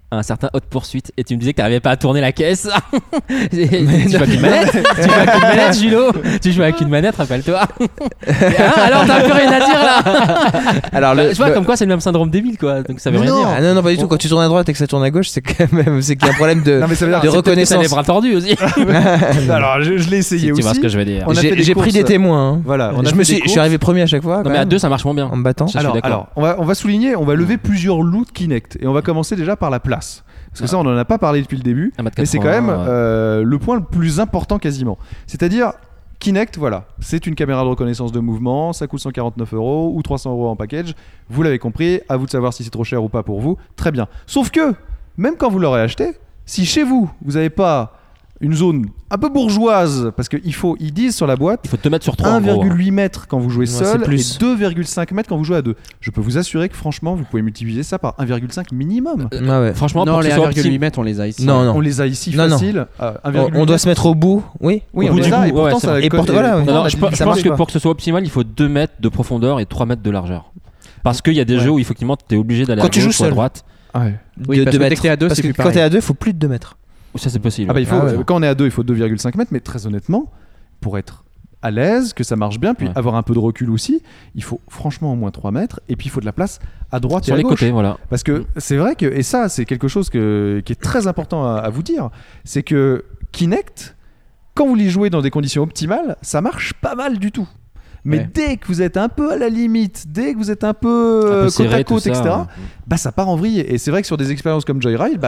[SPEAKER 3] un certain Hot Pursuit et tu me disais que t'arrivais pas à tourner la caisse. Tu joues avec une manette, Julo. Tu joues avec une manette, rappelle-toi. Alors t'as plus rien à dire là.
[SPEAKER 2] Alors
[SPEAKER 3] je vois comme quoi c'est le même syndrome débile quoi. Donc ça veut rien dire.
[SPEAKER 2] Ah non, pas du tout. Quand tu tournes à droite et que ça tourne à gauche, c'est qu'il y a un problème de reconnaissance.
[SPEAKER 3] T'as les bras tordus aussi.
[SPEAKER 1] Alors je l'ai essayé aussi.
[SPEAKER 3] Tu vois ce que je veux dire.
[SPEAKER 2] J'ai pris des témoins.
[SPEAKER 1] Voilà.
[SPEAKER 2] Je suis arrivé premier à chaque fois.
[SPEAKER 3] Non mais à deux ça marche moins bien.
[SPEAKER 2] En me battant.
[SPEAKER 1] Alors on va souligner, on va lever plusieurs loups de Kinect et on va commencer déjà par la place. Parce que ça, on n'en a pas parlé depuis le début, mais c'est quand même le point le plus important quasiment. C'est-à-dire, Kinect, voilà, c'est une caméra de reconnaissance de mouvement, ça coûte 149 € ou 300 € en package. Vous l'avez compris, à vous de savoir si c'est trop cher ou pas pour vous. Très bien. Sauf que, même quand vous l'aurez acheté, si chez vous, vous n'avez pas une zone un peu bourgeoise, parce qu'ils disent sur la boîte,
[SPEAKER 3] il faut te mettre sur 3
[SPEAKER 1] 1,8 mètres quand vous jouez seul et 2,5 mètres quand vous jouez à deux. Je peux vous assurer que franchement, vous pouvez multiplier ça par 1,5 minimum.
[SPEAKER 3] Franchement,
[SPEAKER 4] non, les 1,8 mètres, on les a ici.
[SPEAKER 1] Non. On les a ici facile.
[SPEAKER 2] On doit se mettre au bout. Oui,
[SPEAKER 1] on les a. Et pourtant, ça va
[SPEAKER 3] je pense que pour que ce soit optimal, il faut 2 mètres de profondeur et 3 mètres de largeur. Parce qu'il y a des jeux où effectivement, tu es obligé d'aller à gauche ou à droite.
[SPEAKER 4] Oui, parce que dès que t'es à deux,
[SPEAKER 2] parce que quand t'es à deux, il faut plus de 2 mètres.
[SPEAKER 3] Ça c'est possible.
[SPEAKER 1] Quand on est à 2, il faut 2,5 mètres, mais très honnêtement, pour être à l'aise, que ça marche bien, puis avoir un peu de recul aussi, il faut franchement au moins 3 mètres, et puis il faut de la place à droite et à gauche.
[SPEAKER 3] Sur les côtés, voilà.
[SPEAKER 1] Parce que c'est vrai que, et ça c'est quelque chose qui est très important à vous dire, c'est que Kinect, quand vous l'y jouez dans des conditions optimales, ça marche pas mal du tout. Mais dès que vous êtes un peu à la limite, dès que vous êtes un peu côte à côte, etc., ça part en vrille. Et c'est vrai que sur des expériences comme Joyride,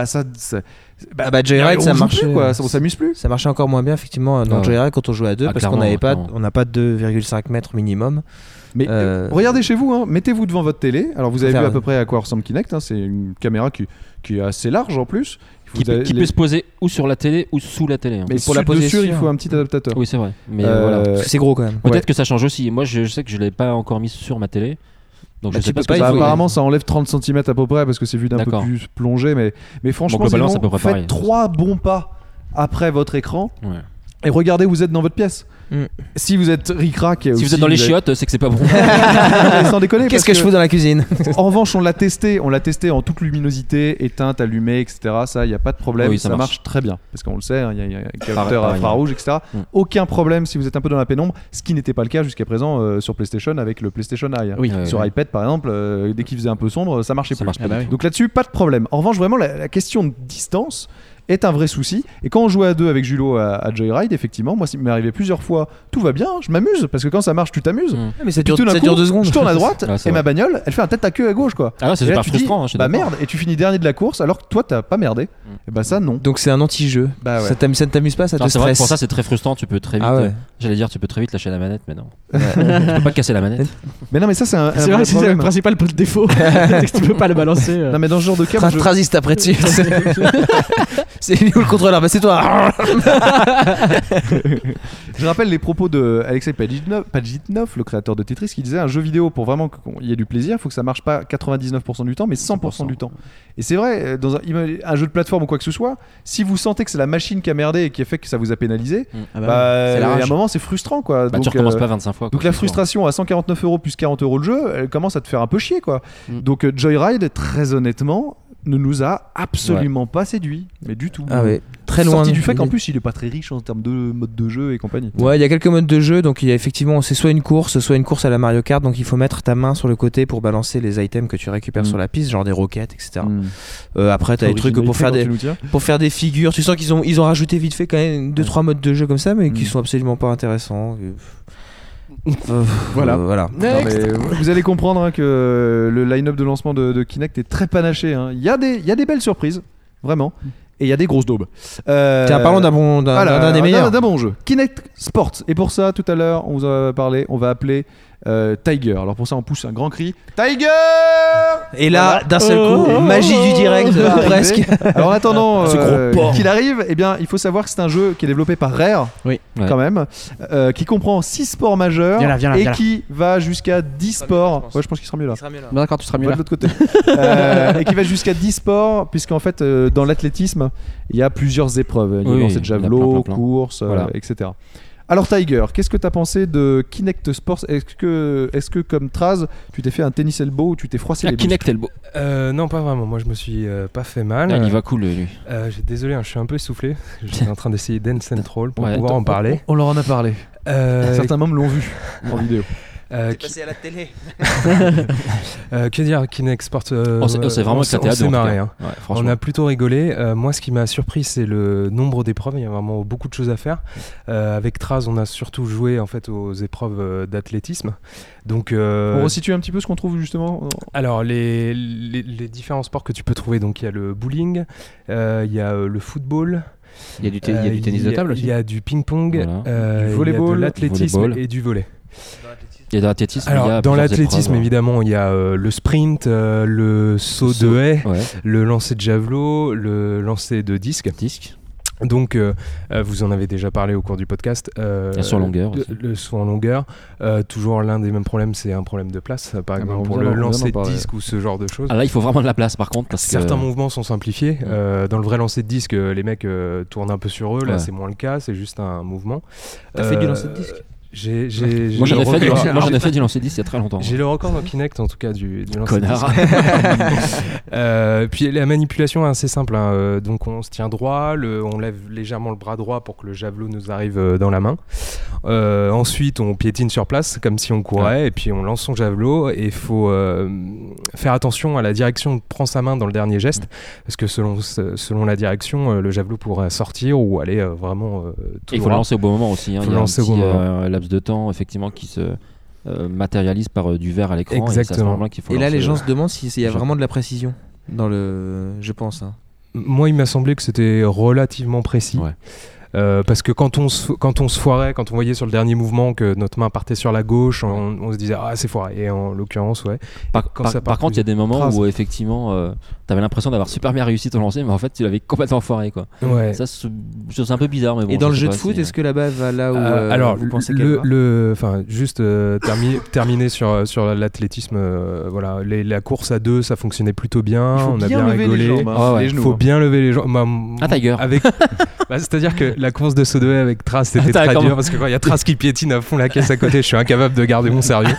[SPEAKER 2] Joyride, ça marche
[SPEAKER 1] plus, quoi. On s'amuse plus.
[SPEAKER 2] Ça marchait encore moins bien, effectivement, dans Joyride quand on jouait à deux, parce qu'on n'a pas de 2,5 mètres minimum.
[SPEAKER 1] Mais regardez chez vous, mettez-vous devant votre télé. Alors vous avez vu à peu près à quoi ressemble Kinect. C'est une caméra qui est assez large en plus.
[SPEAKER 3] Qui peut se poser ou sur la télé ou sous la télé.
[SPEAKER 1] Mais pour la position, il faut un petit adaptateur.
[SPEAKER 3] Oui, c'est vrai. Mais voilà.
[SPEAKER 2] C'est gros quand même.
[SPEAKER 3] Peut-être que ça change aussi. Moi, je sais que je l'ai pas encore mis sur ma télé. Donc je sais pas.
[SPEAKER 1] Apparemment, ça enlève 30 cm à peu près parce que c'est vu d'un peu plus plongé. Mais franchement, faites 3 bons pas après votre écran et regardez où vous êtes dans votre pièce. Si vous êtes ric-rac,
[SPEAKER 3] si vous êtes dans les chiottes, c'est que c'est pas bon.
[SPEAKER 1] Sans déconner.
[SPEAKER 2] Qu'est-ce que je fous dans la cuisine?
[SPEAKER 1] En revanche, on l'a testé en toute luminosité, éteinte, allumée, etc. Ça, il y a pas de problème. Ça marche très bien parce qu'on le sait, il y a un capteur infrarouge, etc. Aucun problème si vous êtes un peu dans la pénombre, ce qui n'était pas le cas jusqu'à présent sur PlayStation avec le PlayStation Eye. Sur iPad, par exemple, dès qu'il faisait un peu sombre, ça marchait plus. Donc là-dessus, pas de problème. En revanche, vraiment, la question de distance est un vrai souci. Et quand on jouait à deux avec Julo à Joyride, effectivement, moi, ça m'est arrivé plusieurs fois, tout va bien, je m'amuse, parce que quand ça marche, tu t'amuses.
[SPEAKER 2] Mais ça dure 2 secondes.
[SPEAKER 1] Je tourne à droite et ma bagnole, elle fait un tête à queue à gauche, quoi.
[SPEAKER 3] C'est super frustrant.
[SPEAKER 1] Merde, et tu finis dernier de la course alors que toi, t'as pas merdé. Et ça, non.
[SPEAKER 2] Donc c'est un anti-jeu. Ça ne t'amuse pas, ça te stresse.
[SPEAKER 3] C'est vrai que pour ça, c'est très frustrant. Tu peux très vite. J'allais dire, tu peux très vite lâcher la manette, mais non. Tu peux pas casser la manette.
[SPEAKER 1] Mais non, mais ça, c'est un
[SPEAKER 4] vrai, c'est le principal défaut. C'est que tu peux pas le balancer.
[SPEAKER 1] Non, mais dans ce genre de cas,
[SPEAKER 2] Trasiste après dessus. C'est où le contrôleur? C'est toi.
[SPEAKER 1] Je rappelle les propos de Alexei Pajitnov, le créateur de Tetris, qui disait un jeu vidéo, pour vraiment qu'il y ait du plaisir, il faut que ça marche pas 99% du temps, mais 100% du temps. Et c'est vrai, dans un jeu de plateforme ou quoi que ce soit, si vous sentez que c'est la machine qui a merdé et qui a fait que ça vous a pénalisé, à un moment c'est frustrant, quoi.
[SPEAKER 3] Donc, tu recommences pas 25 fois.
[SPEAKER 1] Donc la frustration à 149 € plus 40 € de jeu, elle commence à te faire un peu chier, quoi. Donc Joyride, très honnêtement, ne nous a absolument pas séduit, mais du tout.
[SPEAKER 2] Très loin.
[SPEAKER 1] Sorti du fait qu'en plus il est pas très riche en termes de mode de jeu et compagnie.
[SPEAKER 2] Il y a quelques modes de jeu, donc il y a effectivement, c'est soit une course à la Mario Kart, donc il faut mettre ta main sur le côté pour balancer les items que tu récupères sur la piste, genre des roquettes, etc. Après t'as des trucs pour faire des figures. Tu sens qu'ils ont rajouté vite fait quand même 2-3 modes de jeu comme ça, mais qui sont absolument pas intéressants. Voilà.
[SPEAKER 1] Non, mais vous allez comprendre que le line-up de lancement de Kinect est très panaché. Il y a des belles surprises, vraiment. Et il y a des grosses daubes.
[SPEAKER 2] Parlons d'un des meilleurs.
[SPEAKER 1] D'un bon jeu. Kinect Sports. Et pour ça, tout à l'heure, on vous a parlé, on va appeler Tiger. Alors pour ça, on pousse un grand cri. Tiger!
[SPEAKER 2] Et là, d'un seul coup, magie du direct, presque.
[SPEAKER 1] Alors en attendant qu'il arrive, il faut savoir que c'est un jeu qui est développé par Rare, quand même, qui comprend 6 sports majeurs et qui va jusqu'à 10 sports. Je pense qu'il sera mieux là.
[SPEAKER 4] D'accord, tu seras mieux là.
[SPEAKER 1] De l'autre côté. Et qui va jusqu'à 10 sports, puisqu'en fait, dans l'athlétisme, il y a plusieurs épreuves. Lancer de javelot, course, etc. Alors Tiger, qu'est-ce que tu as pensé de Kinect Sports ? Est-ce que comme Traz, tu t'es fait un tennis elbow ou tu t'es froissé les
[SPEAKER 3] Kinect elbow.
[SPEAKER 6] Non, pas vraiment. Moi, je me suis pas fait mal.
[SPEAKER 3] Il va cool, lui.
[SPEAKER 6] Désolé, je suis un peu essoufflé. J'étais en train d'essayer Dance and Troll pour pouvoir en parler.
[SPEAKER 1] On leur en a parlé. Certains membres l'ont vu en vidéo.
[SPEAKER 2] C'est passé à la télé.
[SPEAKER 6] Que dire, Kinect Sport
[SPEAKER 3] c'est vraiment éclaté à deux.
[SPEAKER 6] On s'est marré. Hein.
[SPEAKER 3] Ouais,
[SPEAKER 6] on a plutôt rigolé. Moi, ce qui m'a surpris, c'est le nombre d'épreuves. Il y a vraiment beaucoup de choses à faire. Avec Traz, on a surtout joué en fait aux épreuves d'athlétisme. Donc,
[SPEAKER 1] on resitue un petit peu ce qu'on trouve justement.
[SPEAKER 6] Alors, les différents sports que tu peux trouver. Donc, il y a le bowling, il y a le football.
[SPEAKER 4] Il y a du tennis de table aussi.
[SPEAKER 6] Il y a du ping-pong,
[SPEAKER 1] du volleyball,
[SPEAKER 6] il y a de l'athlétisme et du volley.
[SPEAKER 3] Il y a de l'athlétisme.
[SPEAKER 6] Alors, dans l'athlétisme, évidemment, il y a le sprint, le saut de haie, le lancer de javelot, le lancer de disque. Donc, vous en avez déjà parlé au cours du podcast.
[SPEAKER 3] Le saut en longueur.
[SPEAKER 6] Le saut en longueur. Toujours l'un des mêmes problèmes, c'est un problème de place. Par exemple, pour le lancer de disque ou ce genre de choses.
[SPEAKER 3] Ah, là, il faut vraiment de la place, par contre. Parce
[SPEAKER 6] certains mouvements sont simplifiés. Dans le vrai lancer de disque, les mecs tournent un peu sur eux. Là, c'est moins le cas. C'est juste un mouvement.
[SPEAKER 2] T'as fait du lancer de disque ?
[SPEAKER 3] Moi j'en ai fait du lancer de disque il y a très longtemps.
[SPEAKER 6] J'ai le record dans Kinect en tout cas du lancer
[SPEAKER 3] Connard.
[SPEAKER 6] de disque. Puis la manipulation est assez simple. Donc on se tient droit, on lève légèrement le bras droit pour que le javelot nous arrive dans la main. Ensuite on piétine sur place comme si on courait et puis on lance son javelot et il faut faire attention à la direction que prend sa main dans le dernier geste parce que selon la direction le javelot pourrait sortir ou aller vraiment tout droit.
[SPEAKER 3] Il faut le lancer au bon moment aussi.
[SPEAKER 6] Il faut lancer au bon moment.
[SPEAKER 3] De temps effectivement qui se matérialise par du verre à l'écran.
[SPEAKER 6] Exactement.
[SPEAKER 2] Et là les gens se demandent s'il y a vraiment de la précision dans je pense.
[SPEAKER 6] Moi il m'a semblé que c'était relativement précis. Parce que quand on se foirait, quand on voyait sur le dernier mouvement que notre main partait sur la gauche, on se disait c'est foiré. Et en l'occurrence,
[SPEAKER 3] Par contre, il y a des moments où effectivement, t'avais l'impression d'avoir super bien réussi ton lancer, mais en fait, tu l'avais complètement foiré, quoi. Ça, c'est un peu bizarre, mais bon.
[SPEAKER 2] Et dans le jeu de foot, est-ce que la balle va là où
[SPEAKER 6] alors,
[SPEAKER 2] vous pensez qu'elle va
[SPEAKER 6] juste terminer sur l'athlétisme. Voilà, la course à deux, ça fonctionnait plutôt bien. On a bien rigolé. Il faut bien lever les jambes.
[SPEAKER 3] Tiger.
[SPEAKER 6] C'est-à-dire que la course de saut de haie avec Traz c'était très dur parce que quand il y a Traz qui piétine à fond la caisse à côté, je suis incapable de garder mon sérieux.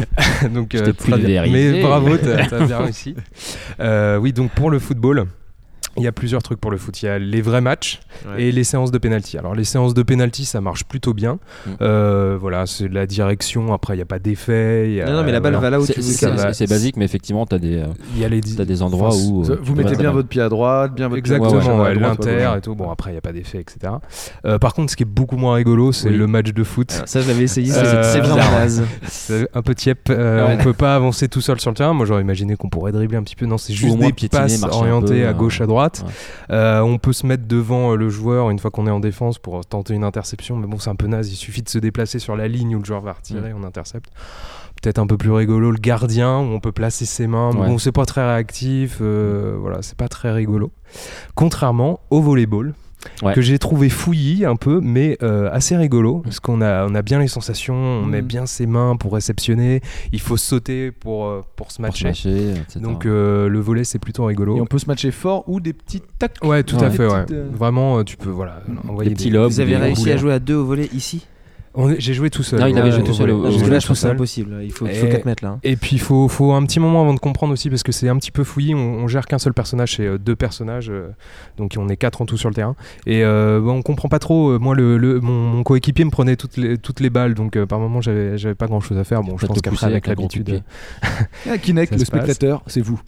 [SPEAKER 6] Donc très bien. Mais bravo, t'as bien réussi. Oui, donc pour le football, il y a plusieurs trucs pour le foot. Il y a les vrais matchs et les séances de penalty. Alors les séances de penalty, ça marche plutôt bien. Voilà, c'est de la direction. Après, il n'y a pas d'effet.
[SPEAKER 2] Non, mais la balle va là où tu veux.
[SPEAKER 3] C'est basique, mais effectivement, t'as des endroits où
[SPEAKER 1] vous mettez bien votre pied à droite, bien votre
[SPEAKER 6] pied à gauche, l'inter et tout. Bon, après, il n'y a pas d'effet, etc. Par contre, ce qui est beaucoup moins rigolo, c'est le match de foot.
[SPEAKER 2] Ça, je l'avais essayé. C'est bizarre.
[SPEAKER 6] C'est un peu tiep. On peut pas avancer tout seul sur le terrain. Moi, j'aurais imaginé qu'on pourrait dribbler un petit peu. Non, c'est juste des passes orientées à gauche, à droite. On peut se mettre devant le joueur une fois qu'on est en défense pour tenter une interception, mais bon, c'est un peu naze. Il suffit de se déplacer sur la ligne où le joueur va retirer, on intercepte. Peut-être un peu plus rigolo le gardien où on peut placer ses mains. Bon, c'est pas très réactif. Voilà, c'est pas très rigolo. Contrairement au volleyball. Que j'ai trouvé fouillis un peu, mais assez rigolo, parce qu'on a bien les sensations, on met bien ses mains pour réceptionner, il faut sauter pour se matcher, donc le volley c'est plutôt rigolo.
[SPEAKER 1] Et on peut se matcher fort ou des petits tacs.
[SPEAKER 6] Ouais, tout à fait, vraiment tu peux envoyer
[SPEAKER 3] des petits lobes.
[SPEAKER 2] Vous avez réussi à jouer à deux au volley ici?
[SPEAKER 6] J'ai joué tout seul.
[SPEAKER 3] Non, il avait joué tout seul.
[SPEAKER 2] Parce que là, je trouve que c'est impossible. Il faut 4 mètres là.
[SPEAKER 6] Et puis, il faut un petit moment avant de comprendre aussi, parce que c'est un petit peu fouillis. On gère qu'un seul personnage, c'est 2 personnages. Donc, on est 4 en tout sur le terrain. Et on comprend pas trop. Moi, mon coéquipier me prenait toutes les balles. Donc, par moment, j'avais pas grand chose à faire. Bon, je pense qu'après, avec l'habitude.
[SPEAKER 1] Kinect, le spectateur, c'est vous.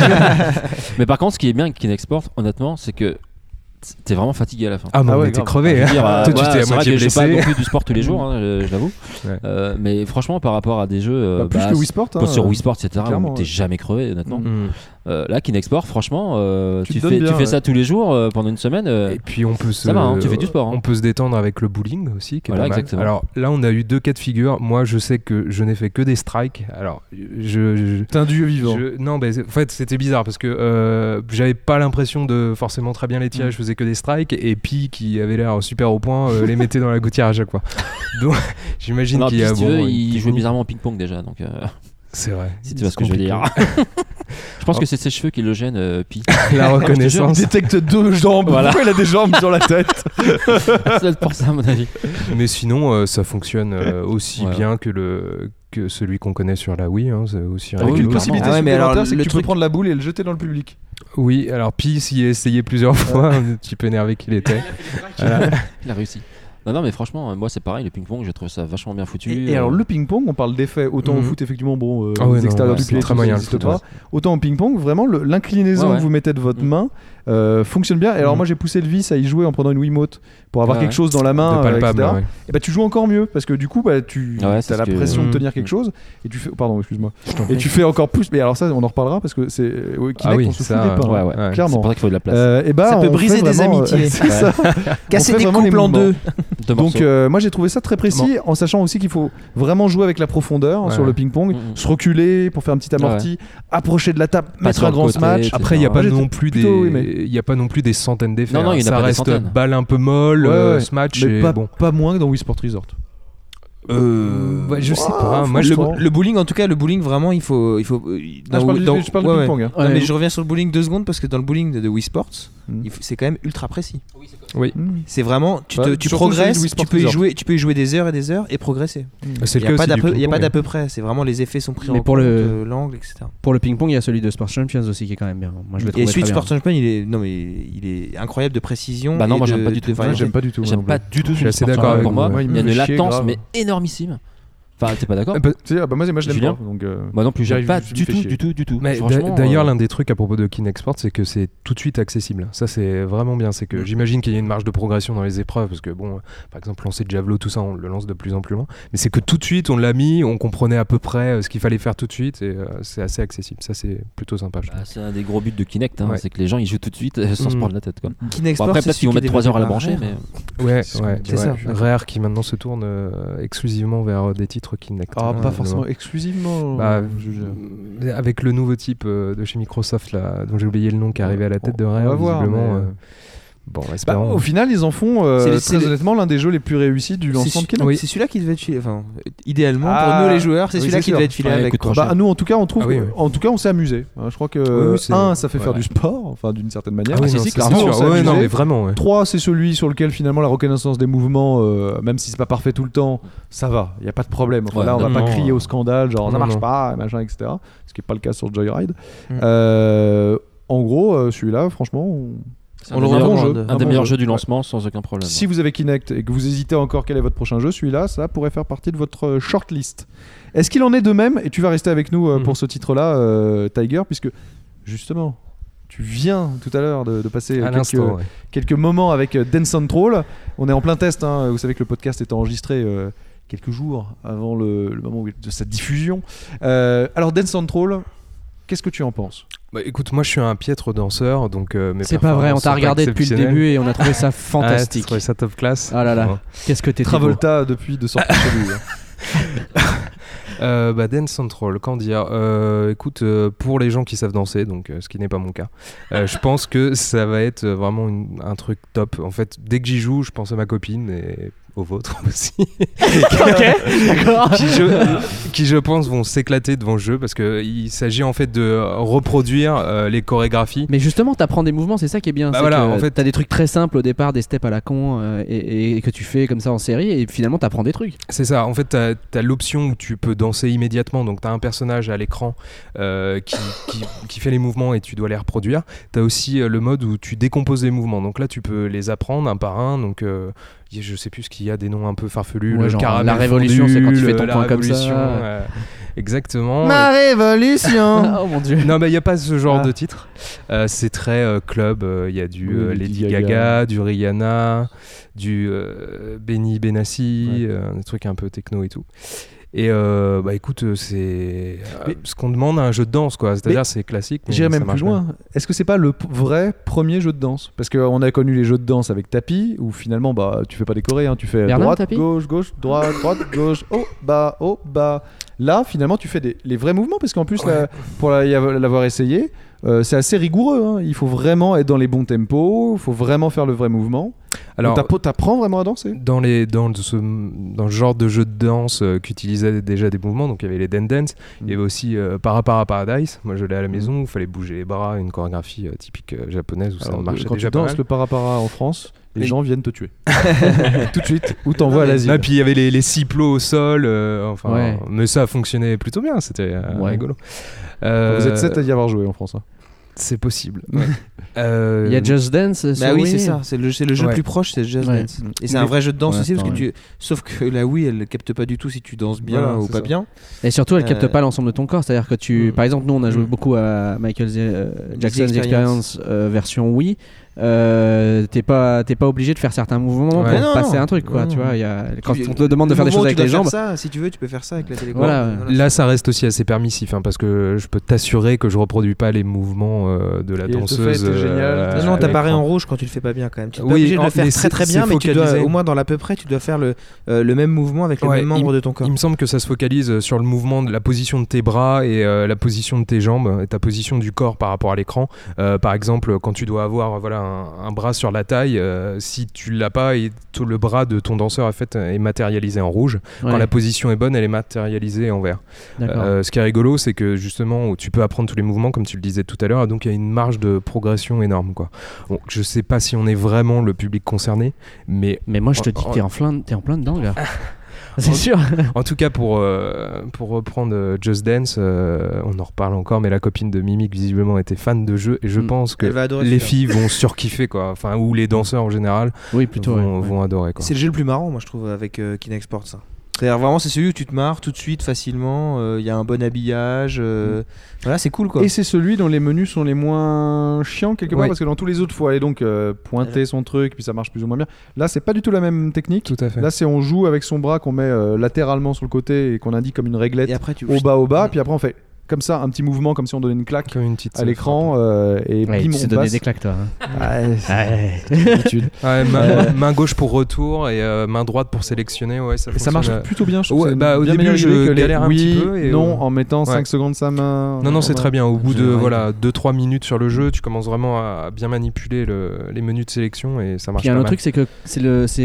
[SPEAKER 3] Mais par contre, ce qui est bien avec Kinect Sport, honnêtement, c'est que t'es vraiment fatigué à la fin.
[SPEAKER 6] Ah non, mais t'es crevé.
[SPEAKER 3] C'est vrai que je fais pas non plus du sport tous les jours, je l'avoue. Mais franchement, par rapport à des jeux
[SPEAKER 1] plus que Wii Sport,
[SPEAKER 3] sur Wii Sport, etc., où t'es jamais crevé, honnêtement. Là, Kinect Sport, franchement, tu fais ça tous les jours pendant une semaine.
[SPEAKER 6] Et puis on peut
[SPEAKER 3] tu fais du sport.
[SPEAKER 6] On peut se détendre avec le bowling aussi, qui est pas mal.
[SPEAKER 3] Exactement.
[SPEAKER 6] Alors là, on a eu 2 cas de figure. Moi, je sais que je n'ai fait que des strikes. Alors,
[SPEAKER 1] t'es un dieu vivant.
[SPEAKER 6] Non, mais en fait, c'était bizarre parce que j'avais pas l'impression de forcément très bien les tirer. Je faisais que des strikes et Pi, qui avait l'air super au point, les mettait dans la gouttière à chaque fois. Donc, j'imagine qu'il y a.
[SPEAKER 3] Il jouait bizarrement au ping-pong déjà, donc.
[SPEAKER 6] C'est vrai.
[SPEAKER 3] Si tu vois ce que je veux dire. Je pense que c'est ses cheveux qui le gênent, Pi.
[SPEAKER 6] La reconnaissance.
[SPEAKER 1] Il détecte 2 jambes.
[SPEAKER 3] Voilà.
[SPEAKER 1] Pourquoi il a des jambes sur la tête?
[SPEAKER 3] C'est pour ça, à mon avis.
[SPEAKER 6] Mais sinon, ça fonctionne aussi bien que celui qu'on connaît sur la Wii. Hein, c'est aussi
[SPEAKER 1] avec une possibilité supplémentaire, c'est que tu peux
[SPEAKER 2] truc...
[SPEAKER 1] prendre la boule et le jeter dans le public.
[SPEAKER 6] Oui, alors Pi s'y a essayé plusieurs fois, un petit peu énervé qu'il était.
[SPEAKER 3] Il a réussi. Non, mais franchement, moi c'est pareil, le ping-pong, j'ai trouvé ça vachement bien foutu.
[SPEAKER 1] Et alors, le ping-pong, on parle d'effets, autant au foot, effectivement, bon, les extérieurs du pied,
[SPEAKER 6] très moyen,
[SPEAKER 1] n'existe pas. Autant au ping-pong, vraiment, l'inclinaison que vous mettez de votre main fonctionne bien. Et alors, moi j'ai poussé le vice à y jouer en prenant une Wiimote pour avoir quelque chose dans la main, etc. Et bah, tu joues encore mieux parce que du coup, bah, tu as la pression de tenir quelque chose et tu fais. Pardon, excuse-moi. Et tu fais encore plus. Mais alors, ça, on en reparlera parce que c'est. Kinect, on se fout des pains. Clairement.
[SPEAKER 3] C'est pour ça qu'il faut de la place.
[SPEAKER 1] Et bah,
[SPEAKER 2] ça peut briser des amitiés.
[SPEAKER 1] Casser
[SPEAKER 2] des couples en deux.
[SPEAKER 1] Donc, moi j'ai trouvé ça très précis en sachant aussi qu'il faut vraiment jouer avec la profondeur sur le ping-pong, se reculer pour faire un petit amorti, approcher de la table, mettre un grand smash.
[SPEAKER 6] Après, il n'y a pas non plus des centaines d'effets.
[SPEAKER 3] Non, il y en a pas des
[SPEAKER 6] centaines. Ça reste balle un peu molle, smash.
[SPEAKER 1] Mais pas moins que dans Wii Sport Resort.
[SPEAKER 6] Je sais pas. Moi,
[SPEAKER 2] le bowling, en tout cas, le bowling, vraiment, il faut.
[SPEAKER 1] Je parle du ping-pong.
[SPEAKER 2] Non, mais je reviens sur le bowling 2 secondes parce que dans le bowling de Wii Sports, c'est quand même ultra précis.
[SPEAKER 6] Oui.
[SPEAKER 2] C'est vraiment, tu progresses, tu peux y jouer des heures et des heures et progresser.
[SPEAKER 6] C'est le cas aussi du
[SPEAKER 2] Il n'y a pas d'à peu près. C'est vraiment les effets sont pris en compte, l'angle, etc.
[SPEAKER 4] Pour le ping-pong, il y a celui de Sport Champions aussi qui est quand même bien. Moi, je le trouve.
[SPEAKER 2] Et celui de Sport Champions, il est incroyable de précision.
[SPEAKER 3] Bah non, moi j'aime pas du tout.
[SPEAKER 1] J'aime pas du tout.
[SPEAKER 3] J'aime pas du tout.
[SPEAKER 6] Je suis assez d'accord avec
[SPEAKER 3] moi. Il y a une latence, mais énormissime. Enfin, t'es pas d'accord?
[SPEAKER 1] Moi je l'aime pas. Donc,
[SPEAKER 3] moi non plus, j'aime pas du tout.
[SPEAKER 6] Mais d'ailleurs, l'un des trucs à propos de Kinect Sport, c'est que c'est tout de suite accessible. Ça, c'est vraiment bien. C'est que j'imagine qu'il y a une marge de progression dans les épreuves, parce que bon, par exemple, lancer de javelot, tout ça, on le lance de plus en plus loin. Mais c'est que tout de suite, on l'a mis, on comprenait à peu près ce qu'il fallait faire tout de suite, et c'est assez accessible. Ça, c'est plutôt sympa.
[SPEAKER 3] C'est un des gros buts de Kinect, c'est que les gens ils jouent tout de suite sans se prendre la tête.
[SPEAKER 2] Kinect Sport,
[SPEAKER 3] après, peut-être qu'ils vont mettre 3 heures à la brancher, mais.
[SPEAKER 6] Ouais, c'est ça. Rare qui maintenant se tourne exclusivement vers des titres Kinect.
[SPEAKER 1] Pas forcément exclusivement.
[SPEAKER 6] Avec le nouveau type de chez Microsoft là, dont j'ai oublié le nom, qui est arrivé à la tête de Rare, visiblement. Bon,
[SPEAKER 1] au final, ils en font très honnêtement l'un des jeux les plus réussis du lancement de Kinect.
[SPEAKER 2] C'est celui-là qui devait être filé. Enfin, idéalement pour nous les joueurs, c'est celui-là qui devait être filé avec.
[SPEAKER 1] Nous, en tout cas, on trouve. En tout cas, on s'est amusé. Je crois que ça fait faire du sport, enfin d'une certaine manière.
[SPEAKER 6] Non, mais vraiment.
[SPEAKER 1] 3, c'est celui sur lequel finalement la reconnaissance des mouvements, même si c'est pas parfait tout le temps, ça va. Il y a pas de problème. Là, on va pas crier au scandale, genre ça marche pas, machin, etc. Ce qui est pas le cas sur Joyride. En gros, celui-là, franchement.
[SPEAKER 3] Un des meilleurs jeux du lancement sans aucun problème.
[SPEAKER 1] Si vous avez Kinect et que vous hésitez encore quel est votre prochain jeu, celui-là, ça pourrait faire partie de votre shortlist. Est-ce qu'il en est de même? Et tu vas rester avec nous pour ce titre-là, Tiger, puisque justement, tu viens tout à l'heure de passer quelques moments avec Dance Central. On est en plein test, vous savez que le podcast est enregistré quelques jours avant le moment de sa diffusion. Alors Dance Central, qu'est-ce que tu en penses?
[SPEAKER 6] Écoute, moi je suis un piètre danseur, donc
[SPEAKER 4] c'est pas vrai, on t'a regardé depuis le début et on a trouvé ça fantastique.
[SPEAKER 6] On a trouvé ça top class.
[SPEAKER 4] Ah là là, qu'est-ce que t'es
[SPEAKER 1] Travolta depuis de sortir chez lui.
[SPEAKER 6] Dance Central, quand dire écoute, pour les gens qui savent danser, donc ce qui n'est pas mon cas, je pense que ça va être vraiment un truc top. En fait, dès que j'y joue, je pense à ma copine et aux vôtres aussi.
[SPEAKER 4] D'accord.
[SPEAKER 6] qui je pense vont s'éclater devant le jeu parce qu'il s'agit en fait de reproduire les chorégraphies.
[SPEAKER 4] Mais justement, t'apprends des mouvements, c'est ça qui est bien.
[SPEAKER 6] En fait,
[SPEAKER 4] t'as des trucs très simples au départ, des steps à la con et que tu fais comme ça en série et finalement t'apprends des trucs.
[SPEAKER 6] C'est ça, en fait t'as l'option où tu peux danser immédiatement, donc t'as un personnage à l'écran qui fait les mouvements et tu dois les reproduire. T'as aussi le mode où tu décomposes les mouvements, donc là tu peux les apprendre un par un, donc je sais plus ce qu'il y a, des noms un peu farfelus, le caramel
[SPEAKER 4] la révolution
[SPEAKER 6] fondu,
[SPEAKER 4] c'est quand tu fais ton point comme ça.
[SPEAKER 6] Exactement.
[SPEAKER 1] Ma révolution.
[SPEAKER 4] Oh mon dieu.
[SPEAKER 6] Non, mais il n'y a pas ce genre de titre. C'est très club. Il y a du Lady Gaga, du Rihanna, du Benny Benassi, des trucs un peu techno et tout. Et écoute, c'est ce qu'on demande à un jeu de danse, quoi. C'est-à-dire, c'est classique.
[SPEAKER 1] J'irais même plus loin. Est-ce que c'est pas le vrai premier jeu de danse? Parce qu'on a connu les jeux de danse avec tapis, où finalement, tu fais pas des chorés, tu fais
[SPEAKER 4] Bernard,
[SPEAKER 1] droite,
[SPEAKER 4] tapis
[SPEAKER 1] gauche, gauche, droite, droite, gauche, haut, bas. Là, finalement, tu fais les vrais mouvements, parce qu'en plus, pour l'avoir essayé, c'est assez rigoureux. Il faut vraiment être dans les bons tempos, il faut vraiment faire le vrai mouvement. Alors, t'apprends vraiment à danser
[SPEAKER 6] dans le genre de jeu de danse qui utilisait déjà des mouvements, donc il y avait les dance, il y avait aussi Para Paradise. Moi je l'ai à la maison où il fallait bouger les bras, une chorégraphie typique japonaise où ça marchait
[SPEAKER 1] quand
[SPEAKER 6] déjà
[SPEAKER 1] tu danses le Para en France, les gens viennent te tuer tout de suite ou t'envoies à l'asile.
[SPEAKER 6] Et puis il y avait les 6 plots au sol, mais ça fonctionnait plutôt bien, c'était rigolo.
[SPEAKER 1] Vous êtes 7 à y avoir joué en France.
[SPEAKER 6] C'est possible.
[SPEAKER 4] Il y a Just Dance.
[SPEAKER 2] Bah oui, c'est ça. C'est le jeu le plus proche, c'est Just Dance. Et c'est un vrai jeu de danse aussi, parce que sauf que la Wii, elle capte pas du tout si tu danses bien ou pas bien.
[SPEAKER 4] Et surtout, elle capte pas l'ensemble de ton corps. C'est-à-dire que par exemple, nous, on a joué beaucoup à Michael Jackson's Experience version Wii. T'es pas obligé de faire certains mouvements pour passer un truc, quoi. Tu vois, quand on te demande de faire des choses avec les jambes,
[SPEAKER 2] si tu veux, tu peux faire ça avec la
[SPEAKER 6] télécommande. Là, ça reste aussi assez permissif, parce que je peux t'assurer que je reproduis pas les mouvements de la danseuse.
[SPEAKER 2] Non, t'apparais en rouge quand tu le fais pas bien, quand même. Tu es pas obligé de le faire très très bien, mais tu dois, au moins dans l'à peu près, tu dois faire le même mouvement avec le même membre de ton corps.
[SPEAKER 6] Il me semble que ça se focalise sur le mouvement, la position de tes bras et la position de tes jambes et ta position du corps par rapport à l'écran. Par exemple, quand tu dois avoir un bras sur la taille, si tu l'as pas et le bras de ton danseur est matérialisé en rouge, quand la position est bonne, elle est matérialisée en vert. Ce qui est rigolo, c'est que justement tu peux apprendre tous les mouvements comme tu le disais tout à l'heure, donc il y a une marge de progression énorme, quoi. Bon, je sais pas si on est vraiment le public concerné, mais
[SPEAKER 4] moi je te dis que t'es en plein dedans, gars. C'est sûr.
[SPEAKER 6] En tout cas, pour reprendre Just Dance, on en reparle encore, mais la copine de Mimic visiblement était fan de jeu et je pense que les filles vont surkiffer, quoi. Enfin, ou les danseurs en général vont adorer, quoi.
[SPEAKER 2] C'est le jeu le plus marrant, moi je trouve, avec Kinect Sports. C'est-à-dire vraiment, c'est celui où tu te marres tout de suite facilement, il y a un bon habillage, voilà, c'est cool, quoi.
[SPEAKER 1] Et c'est celui dont les menus sont les moins chiants quelque part, parce que dans tous les autres, il faut aller donc pointer son truc, puis ça marche plus ou moins bien. Là, c'est pas du tout la même technique.
[SPEAKER 6] Tout à fait.
[SPEAKER 1] Là, c'est on joue avec son bras qu'on met latéralement sur le côté et qu'on indique comme une réglette
[SPEAKER 2] et après,
[SPEAKER 1] au bas, puis après on fait comme ça un petit mouvement comme si on donnait une claque à l'écran et bim, on
[SPEAKER 4] donné des claques, toi.
[SPEAKER 6] Main gauche pour retour et main droite pour sélectionner.
[SPEAKER 1] Ça marche plutôt bien. Je trouve
[SPEAKER 6] au début je galère un petit peu et
[SPEAKER 1] en mettant 5 secondes sa main.
[SPEAKER 6] Non, c'est très bien. Au bout de 2-3 minutes sur le jeu, tu commences vraiment à bien manipuler les menus de sélection et ça marche.
[SPEAKER 4] Il y a un autre truc, c'est que c'est